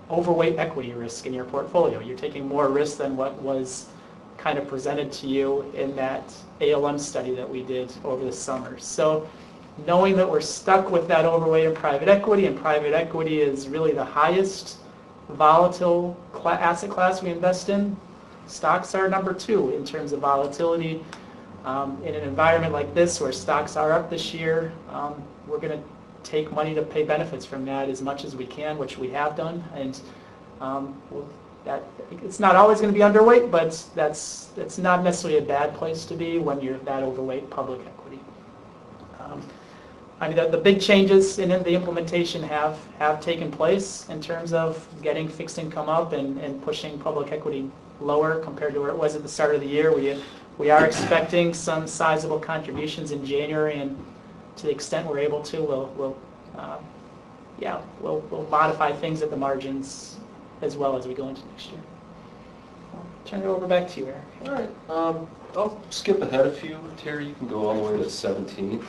overweight equity risk in your portfolio. You're taking more risk than what was kind of presented to you in that A L M study that we did over the summer. So knowing that we're stuck with that overweight in private equity, and private equity is really the highest volatile cla- asset class we invest in, stocks are number two in terms of volatility. Um, in an environment like this where stocks are up this year, um, we're going to take money to pay benefits from that as much as we can, which we have done. And um, we'll, that it's not always going to be underweight, but that's it's not necessarily a bad place to be when you're that overweight public equity. Um, I mean, the, the big changes in the implementation have, have taken place in terms of getting fixed income up and, and pushing public equity lower compared to where it was at the start of the year. We, we are expecting some sizable contributions in January, and to the extent we're able to, we'll, we'll uh, yeah, we'll, we'll modify things at the margins as well as we go into next year. I'll turn it over back to you, Eric. All right, um, I'll skip ahead a few. Terry, you can go all the way to seventeen.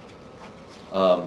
Um,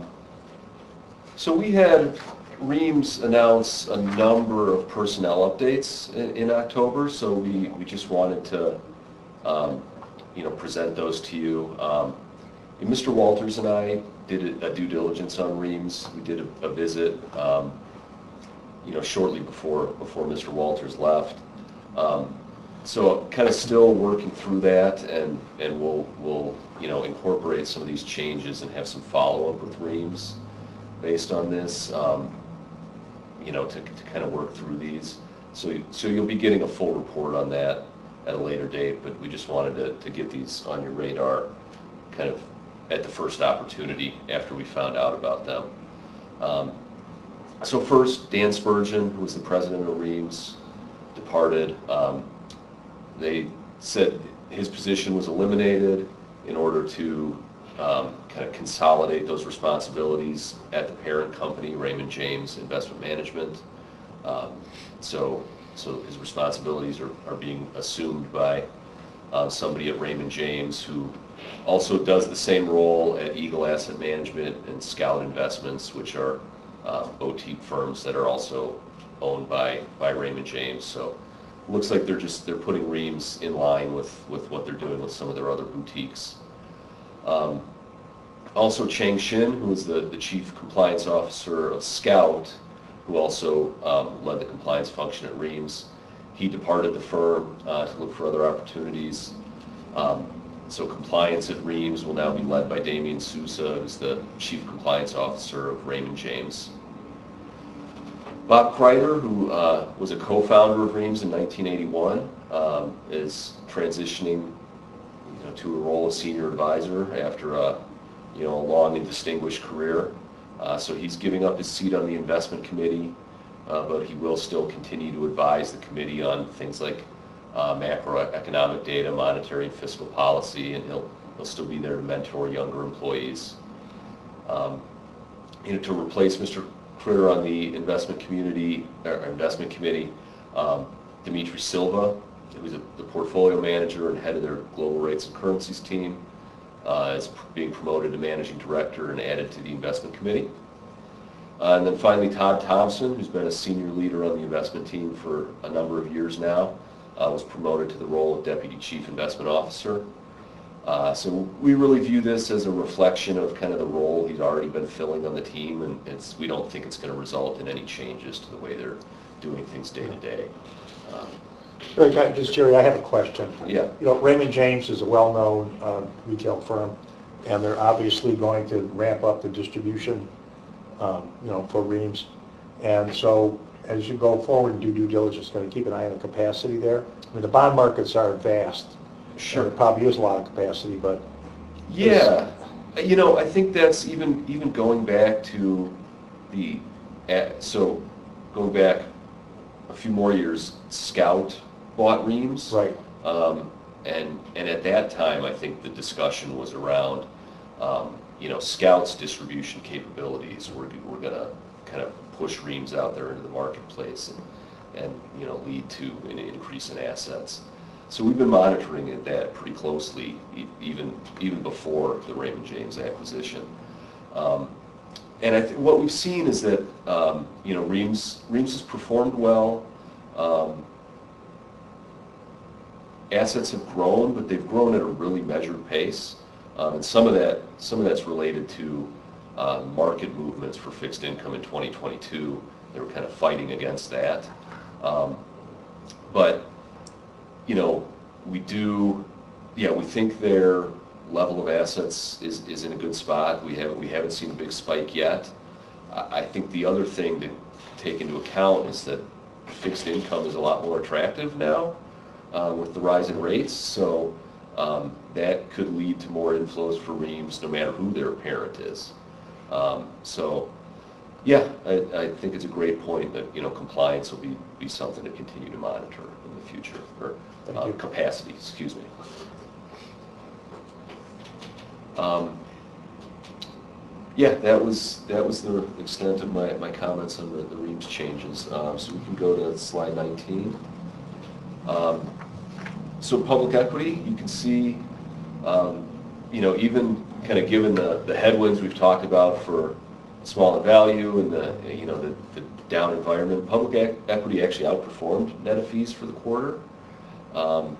so we had Reams announce a number of personnel updates in, in October, so we, we just wanted to, um, you know, present those to you. Um, and Mister Walters and I did a, a due diligence on Reams. We did a, a visit, um, you know, shortly before before Mister Walters left. Um, so kind of still working through that, and and we'll we'll you know incorporate some of these changes and have some follow up with Reams based on this. Um, you know, to, to kind of work through these. So, so you'll be getting a full report on that at a later date, but we just wanted to, to get these on your radar kind of at the first opportunity after we found out about them. Um, so first, Dan Spurgeon, who was the president of Reams, departed. Um, they said his position was eliminated in order to Um, kind of consolidate those responsibilities at the parent company, Raymond James Investment Management. Um, so, so his responsibilities are, are being assumed by uh, somebody at Raymond James who also does the same role at Eagle Asset Management and Scout Investments, which are uh, boutique firms that are also owned by, by Raymond James. So it looks like they're just they're putting Reams in line with, with what they're doing with some of their other boutiques. Um, also, Chang Shin, who is the, the Chief Compliance Officer of Scout, who also um, led the compliance function at Reams, he departed the firm uh, to look for other opportunities. Um, so compliance at Reams will now be led by Damian Sousa, who's the Chief Compliance Officer of Raymond James. Bob Kreider, who uh, was a co-founder of Reams in nineteen eighty-one, um, is transitioning to a role of senior advisor after a, you know, a long and distinguished career. Uh, so he's giving up his seat on the investment committee, uh, but he will still continue to advise the committee on things like uh, macroeconomic data, monetary and fiscal policy, and he'll he'll still be there to mentor younger employees. Um, you know, to replace Mister Critter on the investment community or investment committee, um, Dimitri Silva, who's a, the portfolio manager and head of their global rates and currencies team, uh, is being promoted to managing director and added to the investment committee. Uh, and then finally, Todd Thompson, who's been a senior leader on the investment team for a number of years now, uh, was promoted to the role of deputy chief investment officer. Uh, so we really view this as a reflection of kind of the role he's already been filling on the team, and it's, we don't think it's going to result in any changes to the way they're doing things day to day. Um, Very good. Just, Jerry, I have a question. Yeah. You know, Raymond James is a well-known uh, retail firm, and they're obviously going to ramp up the distribution, um, you know, for Reams. And so as you go forward and do due diligence, going to keep an eye on the capacity there. I mean, the bond markets are vast. Sure. There probably is a lot of capacity, but... Yeah. You know, I think that's even, even going back to the, uh, so going back a few more years, Scout bought Reams. Right. Um, and and at that time, I think the discussion was around, um, you know, Scout's distribution capabilities. We're, we're going to kind of push Reams out there into the marketplace and, and you know, lead to an increase in assets. So we've been monitoring it, that pretty closely, e even even before the Raymond James acquisition. Um, and I think what we've seen is that, um, you know, Reams, Reams has performed well. Um, assets have grown, but they've grown at a really measured pace. Um, and some of that, some of that's related to uh, market movements for fixed income in twenty twenty-two. They were kind of fighting against that. Um, but, you know, we do, yeah, we think their level of assets is, is in a good spot. We haven't, we haven't seen a big spike yet. I, I think the other thing to take into account is that fixed income is a lot more attractive now uh, with the rise in rates. So um, that could lead to more inflows for Reams no matter who their parent is. Um, so yeah, I, I think it's a great point that, you know, compliance will be, be something to continue to monitor in the future, or uh, capacity, excuse me. Um, yeah, that was that was the extent of my, my comments on the, the Reams changes. Um, so we can go to slide nineteen. Um, so public equity, you can see, um, you know, even kind of given the, the headwinds we've talked about for small in value and the, you know, the, the down environment, public equity actually outperformed net of fees for the quarter. Um,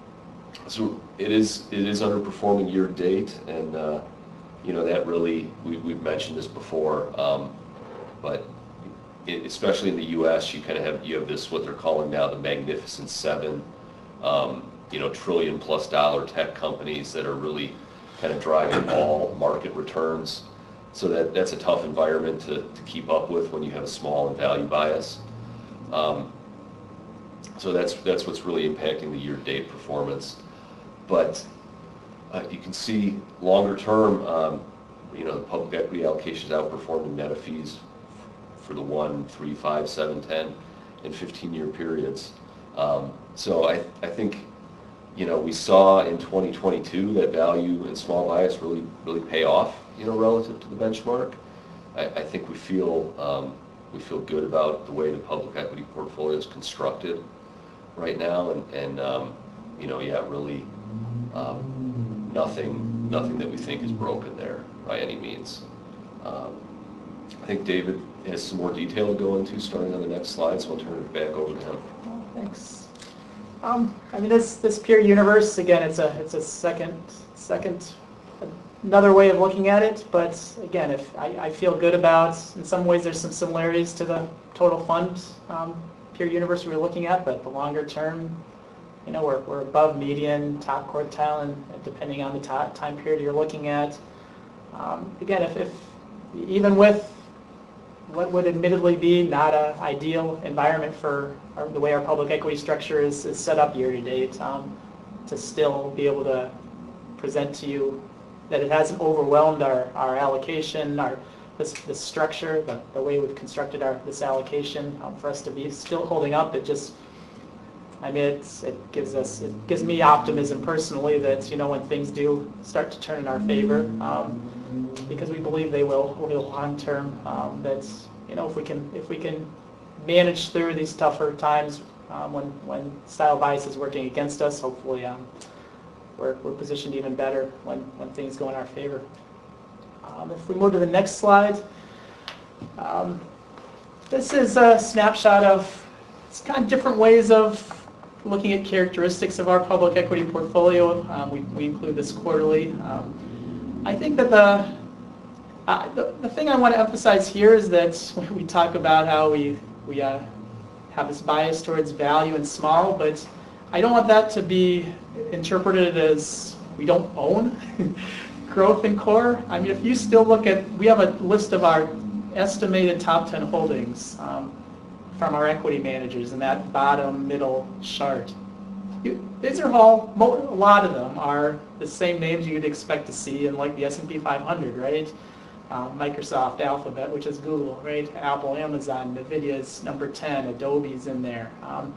so it is it is underperforming year to date, and uh, you know, that really, we, we've mentioned this before, um, but it, especially in the U S, you kind of have you have this what they're calling now the Magnificent Seven, um, you know, trillion plus dollar tech companies that are really kind of driving all market returns. So that, that's a tough environment to, to keep up with when you have a small and value bias. Um, so that's that's what's really impacting the year-to-date performance. But uh, you can see longer term, um, you know, the public equity allocations outperformed in net of fees for the one, three, five, seven, ten, and fifteen-year periods. Um, so I, I think, you know, we saw in twenty twenty-two that value and small bias really really pay off, you know, relative to the benchmark. I, I think we feel um, we feel good about the way the public equity portfolio is constructed right now, and, and um, you know, yeah, really um, nothing nothing that we think is broken there by any means. Um, I think David has some more detail to go into starting on the next slide, so I'll turn it back over to him. Thanks. Um, I mean, this this peer universe, again, it's a it's a second second another way of looking at it. But again, if I, I feel good about, in some ways, there's some similarities to the total fund um, peer universe we were looking at. But the longer term, you know, we're we're above median, top quartile, and depending on the top time period you're looking at. Um, again, if, if even with what would admittedly be not an ideal environment for our, the way our public equity structure is, is set up year to date, um, to still be able to present to you that it hasn't overwhelmed our, our allocation, our this, this structure, the, the way we've constructed our this allocation, um, for us to be still holding up. It just, I mean, it's, it gives us, it gives me optimism personally that, you know, when things do start to turn in our favor, um, because we believe they will over the long term. Um, that's, you know, if we can if we can manage through these tougher times um, when when style bias is working against us, hopefully um, we're we're positioned even better when when things go in our favor. Um, if we move to the next slide, um, this is a snapshot of it's kind of different ways of looking at characteristics of our public equity portfolio. Um, we we include this quarterly. Um, I think that the, uh, the the thing I want to emphasize here is that when we talk about how we we uh, have this bias towards value and small, but I don't want that to be interpreted as we don't own growth and core. I mean, if you still look at, we have a list of our estimated top ten holdings um, from our equity managers in that bottom middle chart. You, these are all, a lot of them are the same names you'd expect to see in like the S and P five hundred, right? Uh, Microsoft, Alphabet, which is Google, right? Apple, Amazon, Nvidia is number ten, Adobe's in there. Um,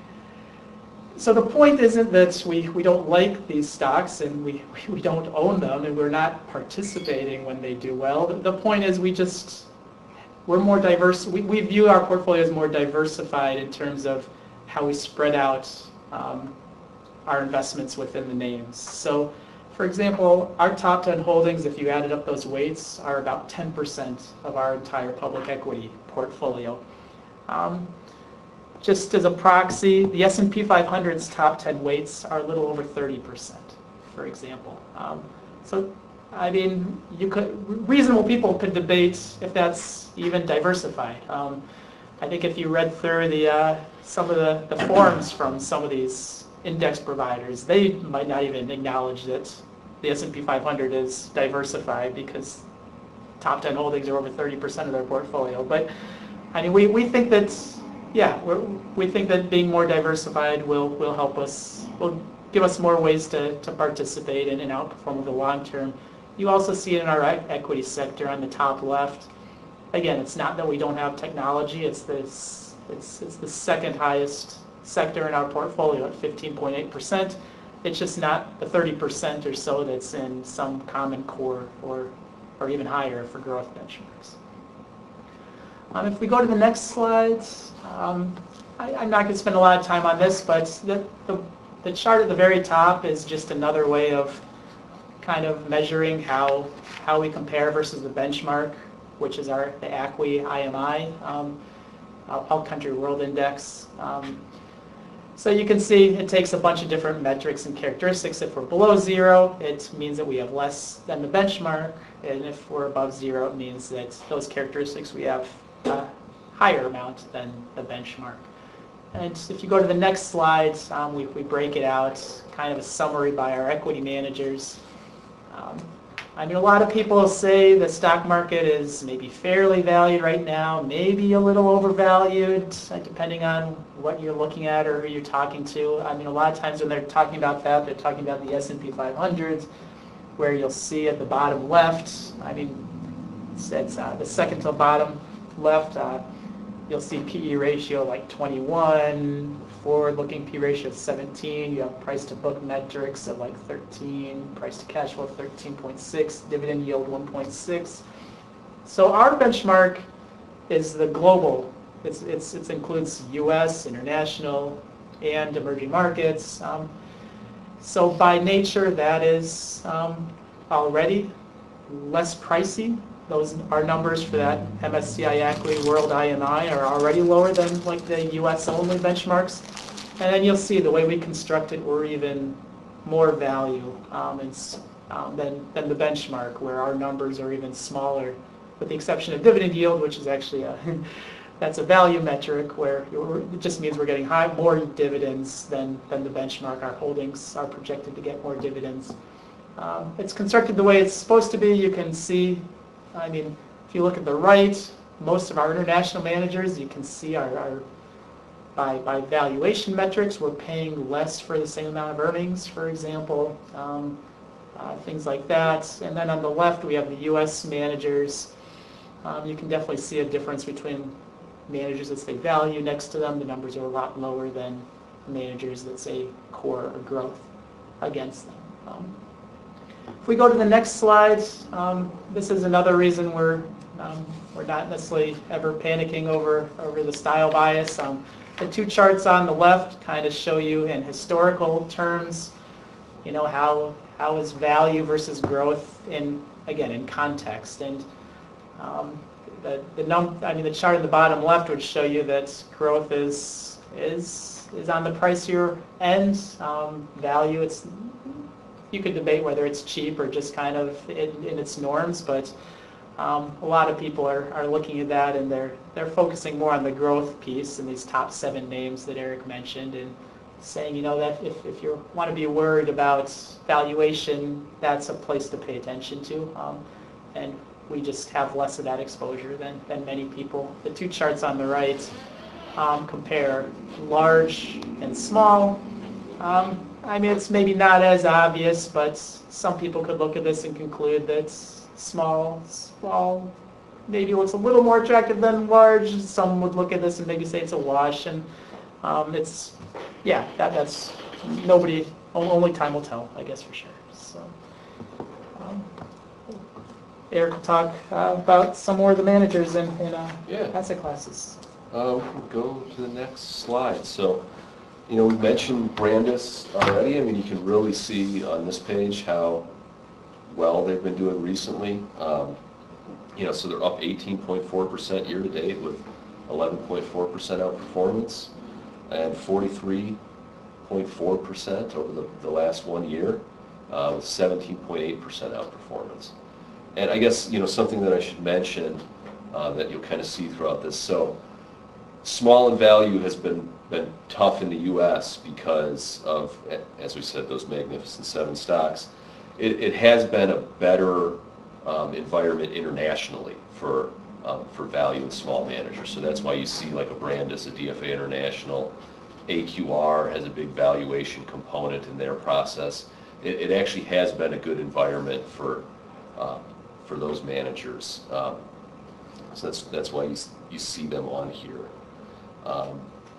so the point isn't that we, we don't like these stocks and we, we don't own them and we're not participating when they do well. The, the point is we just, we're more diverse. We, we view our portfolio as more diversified in terms of how we spread out Um, our investments within the names. So for example, our top ten holdings, if you added up those weights, are about ten percent of our entire public equity portfolio. Um, just as a proxy, the S and P five hundred's top ten weights are a little over thirty percent, for example. Um, so, I mean, you could, reasonable people could debate if that's even diversified. Um, I think if you read through the uh, some of the, the forms from some of these index providers, they might not even acknowledge that the S and P five hundred is diversified because top ten holdings are over thirty percent of their portfolio. But I mean, we, we think that, yeah, we're, we think that being more diversified will, will help us, will give us more ways to, to participate in and outperform over the long term. You also see it in our e- equity sector on the top left. Again, it's not that we don't have technology, it's this, it's, it's the second highest sector in our portfolio at fifteen point eight percent. It's just not the thirty percent or so that's in some common core or, or even higher for growth benchmarks. Um, if we go to the next slide, um, I, I'm not going to spend a lot of time on this, but the, the, the chart at the very top is just another way of kind of measuring how, how we compare versus the benchmark, which is our the A C W I I M I, um, All Country World Index. Um, so you can see it takes a bunch of different metrics and characteristics. If we're below zero, it means that we have less than the benchmark, and if we're above zero, it means that those characteristics we have a higher amount than the benchmark. And if you go to the next slide, um, we, we break it out, kind of a summary by our equity managers. Um, I mean, a lot of people say the stock market is maybe fairly valued right now, maybe a little overvalued, depending on what you're looking at or who you're talking to. I mean, a lot of times when they're talking about that, they're talking about the S and P five hundred, where you'll see at the bottom left, I mean, it's, it's uh, the second to the bottom left, uh, you'll see P E ratio like twenty-one, forward-looking P ratio of seventeen, you have price-to-book metrics of like thirteen, price-to-cash flow thirteen point six, dividend yield one point six. So our benchmark is the global. It's, it's, it includes U S, international, and emerging markets. Um, so by nature, that is um, already less pricey. Those, our numbers for that M S C I A C W I World I M I are already lower than like the U S only benchmarks. And then you'll see the way we construct it, we're even more value um, and, um, than, than the benchmark, where our numbers are even smaller, with the exception of dividend yield, which is actually a, that's a value metric where it just means we're getting high, more dividends than, than the benchmark. Our holdings are projected to get more dividends. Um, it's constructed the way it's supposed to be. You can see, I mean, if you look at the right, most of our international managers, you can see our, our by, by valuation metrics, we're paying less for the same amount of earnings, for example, um, uh, things like that. And then on the left, we have the U S managers. Um, you can definitely see a difference between managers that say value next to them. The numbers are a lot lower than managers that say core or growth against them. Um, If we go to the next slide, um, this is another reason we're um, we're not necessarily ever panicking over over the style bias. Um, the two charts on the left kind of show you in historical terms, you know, how how is value versus growth in, again, in context. And um, the the num I mean the chart in the bottom left would show you that growth is is is on the pricier end. Um, value, it's you could debate whether it's cheap or just kind of in, in its norms, but um, a lot of people are, are looking at that, and they're they're focusing more on the growth piece and these top seven names that Eric mentioned, and saying, you know, that if, if you want to be worried about valuation, that's a place to pay attention to. Um, and we just have less of that exposure than, than many people. The two charts on the right um, compare large and small. Um, I mean, it's maybe not as obvious, but some people could look at this and conclude that small, small maybe looks a little more attractive than large. Some would look at this and maybe say it's a wash, and um, it's, yeah, that, that's, nobody, only time will tell, I guess, for sure. So, um, Eric will talk uh, about some more of the managers in, in uh, Yeah. asset classes. Uh, we can go to the next slide. So you know, we mentioned Brandis already. I mean, you can really see on this page how well they've been doing recently. Um, you know, so they're up eighteen point four percent year to date with eleven point four percent outperformance and forty-three point four percent over the, the last one year uh, with seventeen point eight percent outperformance. And I guess, you know, something that I should mention uh, that you'll kind of see throughout this. So small in value has been, been tough in the U S because of, as we said, those Magnificent Seven stocks. It, it has been a better um, environment internationally for um, for value and small managers. So that's why you see like a Brandis, a D F A International, A Q R has a big valuation component in their process. It, it actually has been a good environment for um, for those managers. Um, so that's that's why you you see them on here. Um,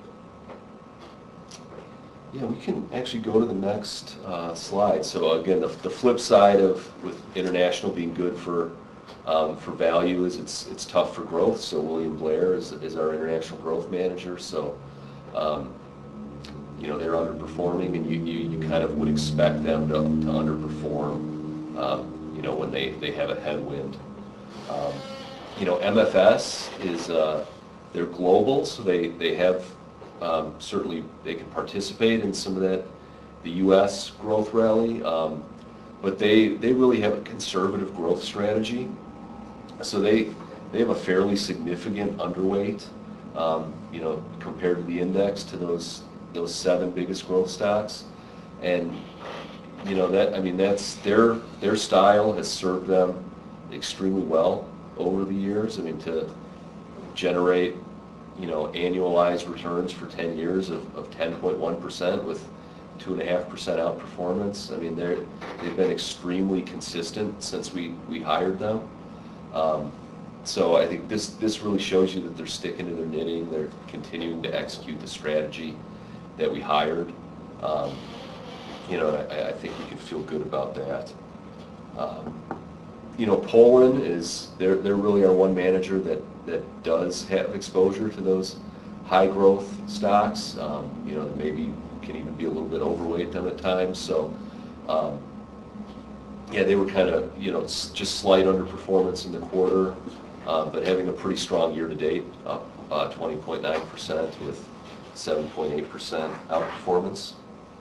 yeah, we can actually go to the next uh, slide. So again, the, the flip side of with international being good for um, for value is it's it's tough for growth. So William Blair is is our international growth manager. So um, you know, they're underperforming, and you, you, you kind of would expect them to, to underperform, um, you know, when they, they have a headwind. Um, you know, M F S is, uh, they're global, so they, they have, um, certainly, they can participate in some of that, the U S growth rally, um, but they, they really have a conservative growth strategy. So they, they have a fairly significant underweight, um, you know, compared to the index, to those those seven biggest growth stocks. And you know, that, I mean, that's their their style has served them extremely well over the years. I mean, to generate, you know, annualized returns for ten years of, of ten point one percent with two and a half percent outperformance. I mean, they're they've been extremely consistent since we we hired them. Um, so I think this this really shows you that they're sticking to their knitting. They're continuing to execute the strategy that we hired. Um, you know, I, I think we can feel good about that. Um, you know, Poland is, they're, they're really our one manager that, that does have exposure to those high growth stocks. Um, you know, maybe can even be a little bit overweight them at times. So, um, yeah, they were kind of, you know, just slight underperformance in the quarter, uh, but having a pretty strong year to date, up uh, twenty point nine percent with seven point eight percent outperformance.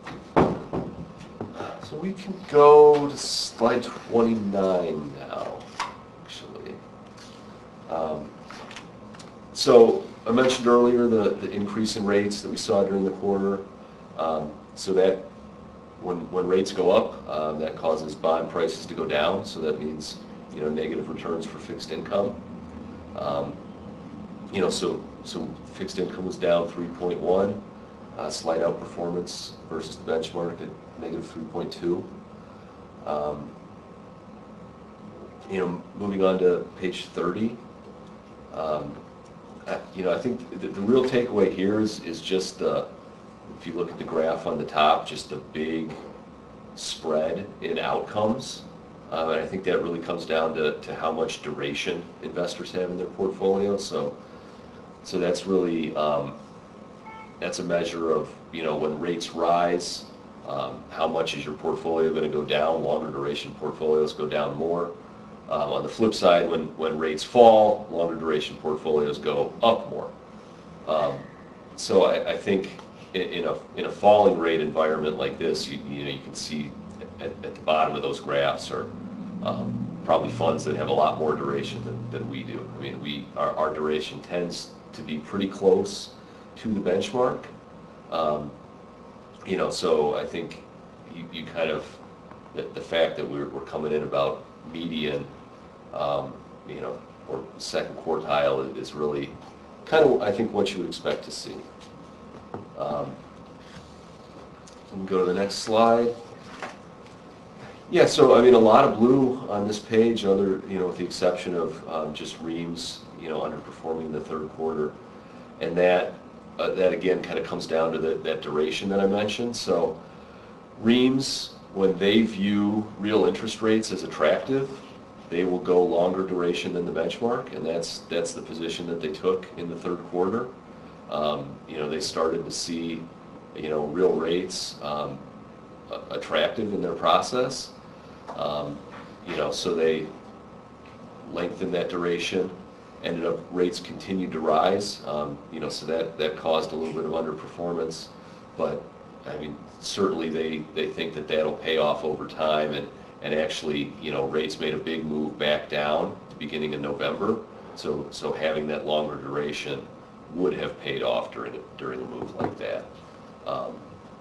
So we can go to slide twenty-nine now, actually. Um, so I mentioned earlier the, the increase in rates that we saw during the quarter. Um, so that when, when rates go up, um, that causes bond prices to go down. So that means, you know, negative returns for fixed income. Um, you know, so So fixed income was down three point one, uh, slight outperformance versus the benchmark at negative three point two. Um, you know, moving on to page thirty, um, I, you know, I think the, the real takeaway here is, is just the, if you look at the graph on the top, just the big spread in outcomes. Um, and I think that really comes down to, to how much duration investors have in their portfolio. So. So that's really, um, that's a measure of, you know, when rates rise, um, how much is your portfolio going to go down? Longer duration portfolios go down more. Um, on the flip side, when, when rates fall, longer duration portfolios go up more. Um, so I, I think in, in a in a falling rate environment like this, you, you know, you can see at, at the bottom of those graphs are um, probably funds that have a lot more duration than, than we do. I mean, we our, our duration tends to be pretty close to the benchmark. Um, you know, so I think you, you kind of, the, the fact that we're, we're coming in about median, um, you know, or second quartile is really kind of, I think, what you would expect to see. Um, we can go to the next slide. Yeah, so I mean, a lot of blue on this page, other, you know, with the exception of um, just Reams, you know, underperforming the third quarter, and that uh, that again kind of comes down to the, that duration that I mentioned. So Reams, when they view real interest rates as attractive, they will go longer duration than the benchmark, and that's that's the position that they took in the third quarter. Um, you know, they started to see you know, real rates um, a- attractive in their process. Um, you know, so they lengthened that duration. Ended up rates continued to rise. Um, you know, so that that caused a little bit of underperformance. But I mean, certainly they they think that that'll pay off over time. And and actually, you know, rates made a big move back down at the beginning of November. So so having that longer duration would have paid off during a, during a move like that. Um,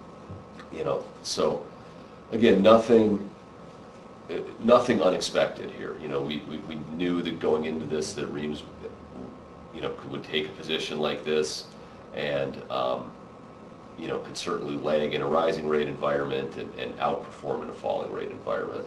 you know, so again, nothing nothing unexpected here. You know, we, we, we knew that going into this that Reams, you know, would take a position like this, and um, you know, could certainly lag in a rising rate environment and, and outperform in a falling rate environment.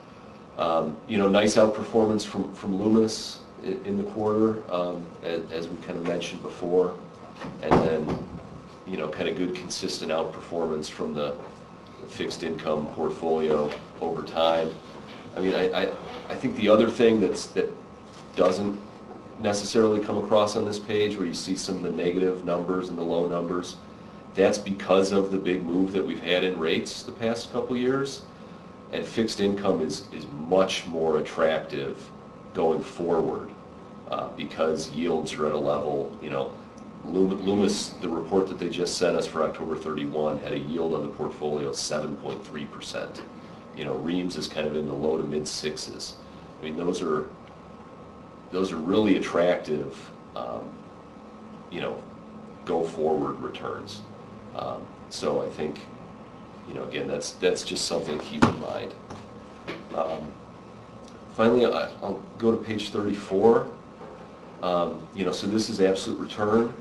Um, you know, nice outperformance from from Loomis in, in the quarter, um, as, as we kind of mentioned before, and then you know, kind of good consistent outperformance from the fixed income portfolio over time. I mean, I, I, I think the other thing that's that doesn't necessarily come across on this page, where you see some of the negative numbers and the low numbers, that's because of the big move that we've had in rates the past couple years. And fixed income is, is much more attractive going forward uh, because yields are at a level, you know, Loomis, the report that they just sent us for October thirty-first had a yield on the portfolio of seven point three percent. You know, Reams is kind of in the low to mid sixes. I mean, those are those are really attractive, um, you know, go forward returns. Um, so I think, you know, again, that's that's just something to keep in mind. Um, finally, I, I'll go to page thirty-four. Um, you know, so this is absolute return.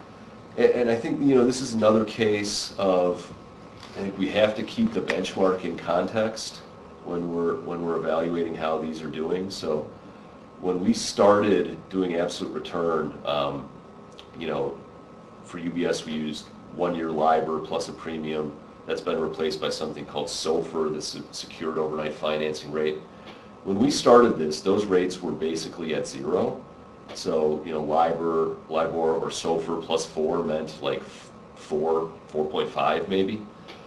And I think, you know, this is another case of, I think we have to keep the benchmark in context when we're when we're evaluating how these are doing. So when we started doing absolute return, um, you know, for U B S we used one-year LIBOR plus a premium. That's been replaced by something called SOFR, the secured overnight financing rate. When we started this, those rates were basically at zero. So, you know, LIBOR, LIBOR or SOFR plus four meant like four, four point five maybe.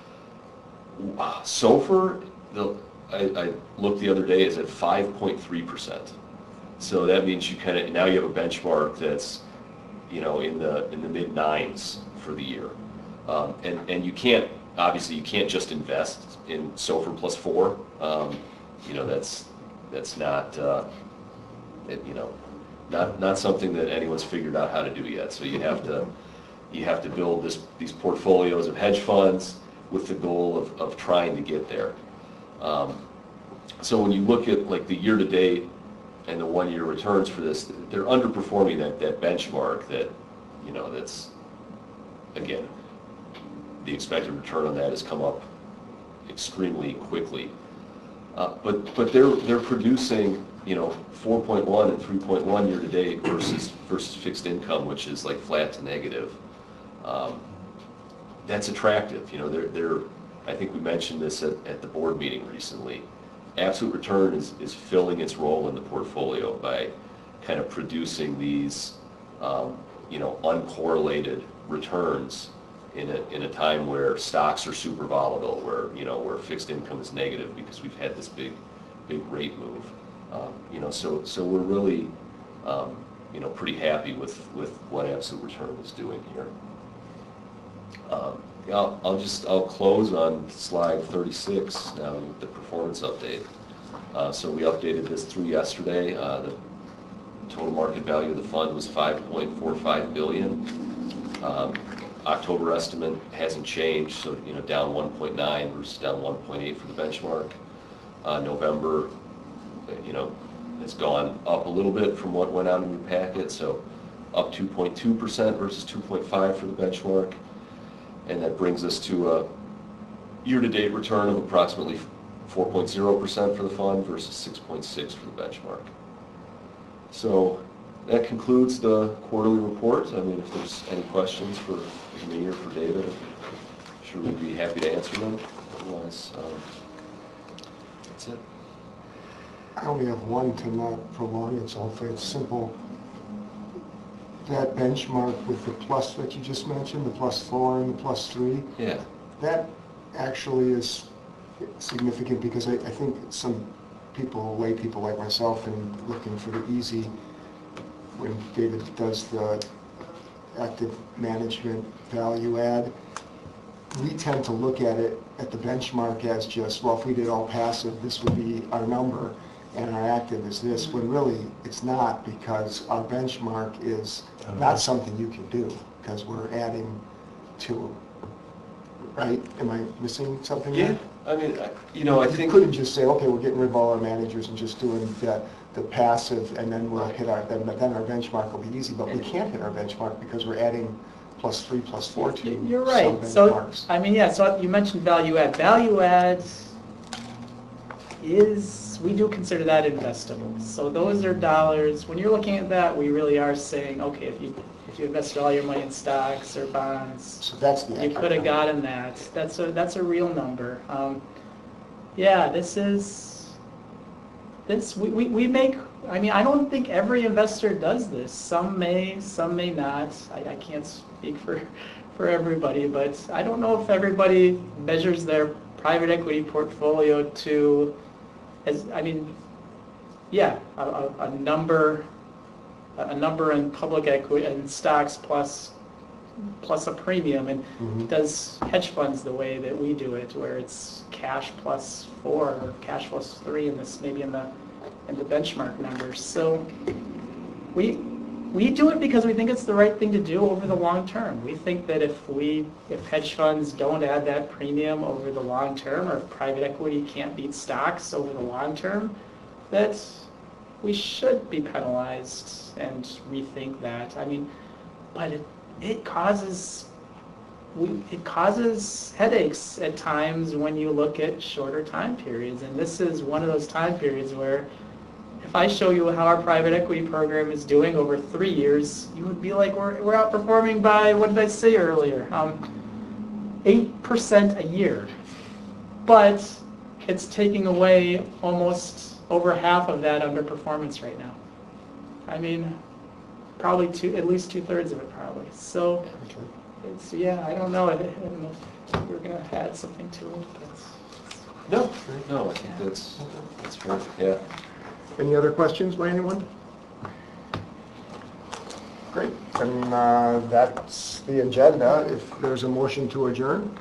SOFR, the, I, I looked the other day, is at five point three percent. So that means you kind of, now you have a benchmark that's, you know, in the in the mid nines for the year. Um, and, and you can't, obviously you can't just invest in SOFR plus four. Um, you know, that's, that's not, uh, it, you know, Not not something that anyone's figured out how to do yet. So you have to you have to build this these portfolios of hedge funds with the goal of, of trying to get there. Um, so when you look at like the year to date and the one year returns for this, they're underperforming that that benchmark that, you know, that's, again, the expected return on that has come up extremely quickly. Uh, but but they're they're producing, you know, four point one and three point one year to date versus versus fixed income, which is like flat to negative. Um, that's attractive. You know, they're they're. I think we mentioned this at, at the board meeting recently. Absolute return is is filling its role in the portfolio by kind of producing these, um, you know, uncorrelated returns in a in a time where stocks are super volatile, where, you know, where fixed income is negative because we've had this big big rate move. Um, you know, so so we're really, um, you know, pretty happy with with what absolute return is doing here. Um, I'll, I'll just I'll close on slide thirty-six now with the performance update. Uh, so we updated this through yesterday. Uh, the total market value of the fund was five point four five billion. Um, October estimate hasn't changed, so, you know, down one point nine versus down one point eight for the benchmark. Uh, November, you know, it's gone up a little bit from what went out in your packet, so up two point two percent versus two point five for the benchmark, and that brings us to a year-to-date return of approximately four point zero percent for the fund versus six point six for the benchmark. So that concludes the quarterly report. I mean, if there's any questions for me or for David, I'm sure we'd be happy to answer them. Otherwise, um, that's it. I only have one to not prolong it, so hopefully it's simple. that benchmark with the plus that you just mentioned, the plus four and the plus three, Yeah. that actually is significant because I, I think some people, lay people like myself, and looking for the easy, when David does the active management value add, we tend to look at it at the benchmark as just, well, if we did all passive, this would be our number, and our active is this, when really it's not, because our benchmark is not something you can do, because we're adding to, right? Am I missing something Yeah, there? I mean, I- you know, I You think, couldn't just say, okay, we're getting rid of all our managers and just doing the, the passive, and then we'll hit our, then, then our benchmark will be easy, but we can't hit our benchmark because we're adding plus three, plus four to You're some right. So, benchmarks. I mean, yeah, so you mentioned value add. Value add is, we do consider that investable. So those are dollars, when you're looking at that, we really are saying, okay, if you, if you invested all your money in stocks or bonds, So that's the. you accurate could have number. gotten that. That's a, that's a real number. Um, yeah, this is, this, we, we, we make, I mean, I don't think every investor does this. Some may, some may not. I, I can't speak for, for everybody, but I don't know if everybody measures their private equity portfolio to, as, I mean, yeah, a, a, a number, a number in public equity and stocks plus, plus a premium, and Mhm. does hedge funds the way that we do it, where it's cash plus four or cash plus three in this, maybe in the, in the benchmark numbers. So we, we do it because we think it's the right thing to do over the long term. We think that if we, if hedge funds don't add that premium over the long term, or if private equity can't beat stocks over the long term, that we should be penalized and rethink that. I mean, but it, it causes, we, it causes headaches at times when you look at shorter time periods. And this is one of those time periods where if I show you how our private equity program is doing over three years, you would be like, we're, we're outperforming by, what did I say earlier? Um, eight percent a year. But it's taking away almost over half of that underperformance right now. I mean, probably two, at least two thirds of it probably. So Okay. it's, yeah, I don't know. I don't know if we're going to add something to it. But no, no, I think that's, that's fair, yeah. Any other questions by anyone? Great, and uh, that's the agenda. If there's a motion to adjourn,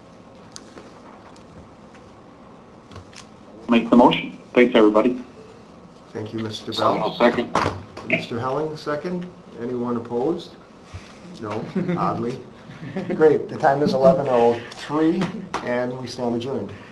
Make the motion. Thanks, everybody. thank you, Mister I'll Bell. second. Mister Helling, second. Anyone opposed? No, oddly. Great, the time is eleven oh three, and we stand adjourned.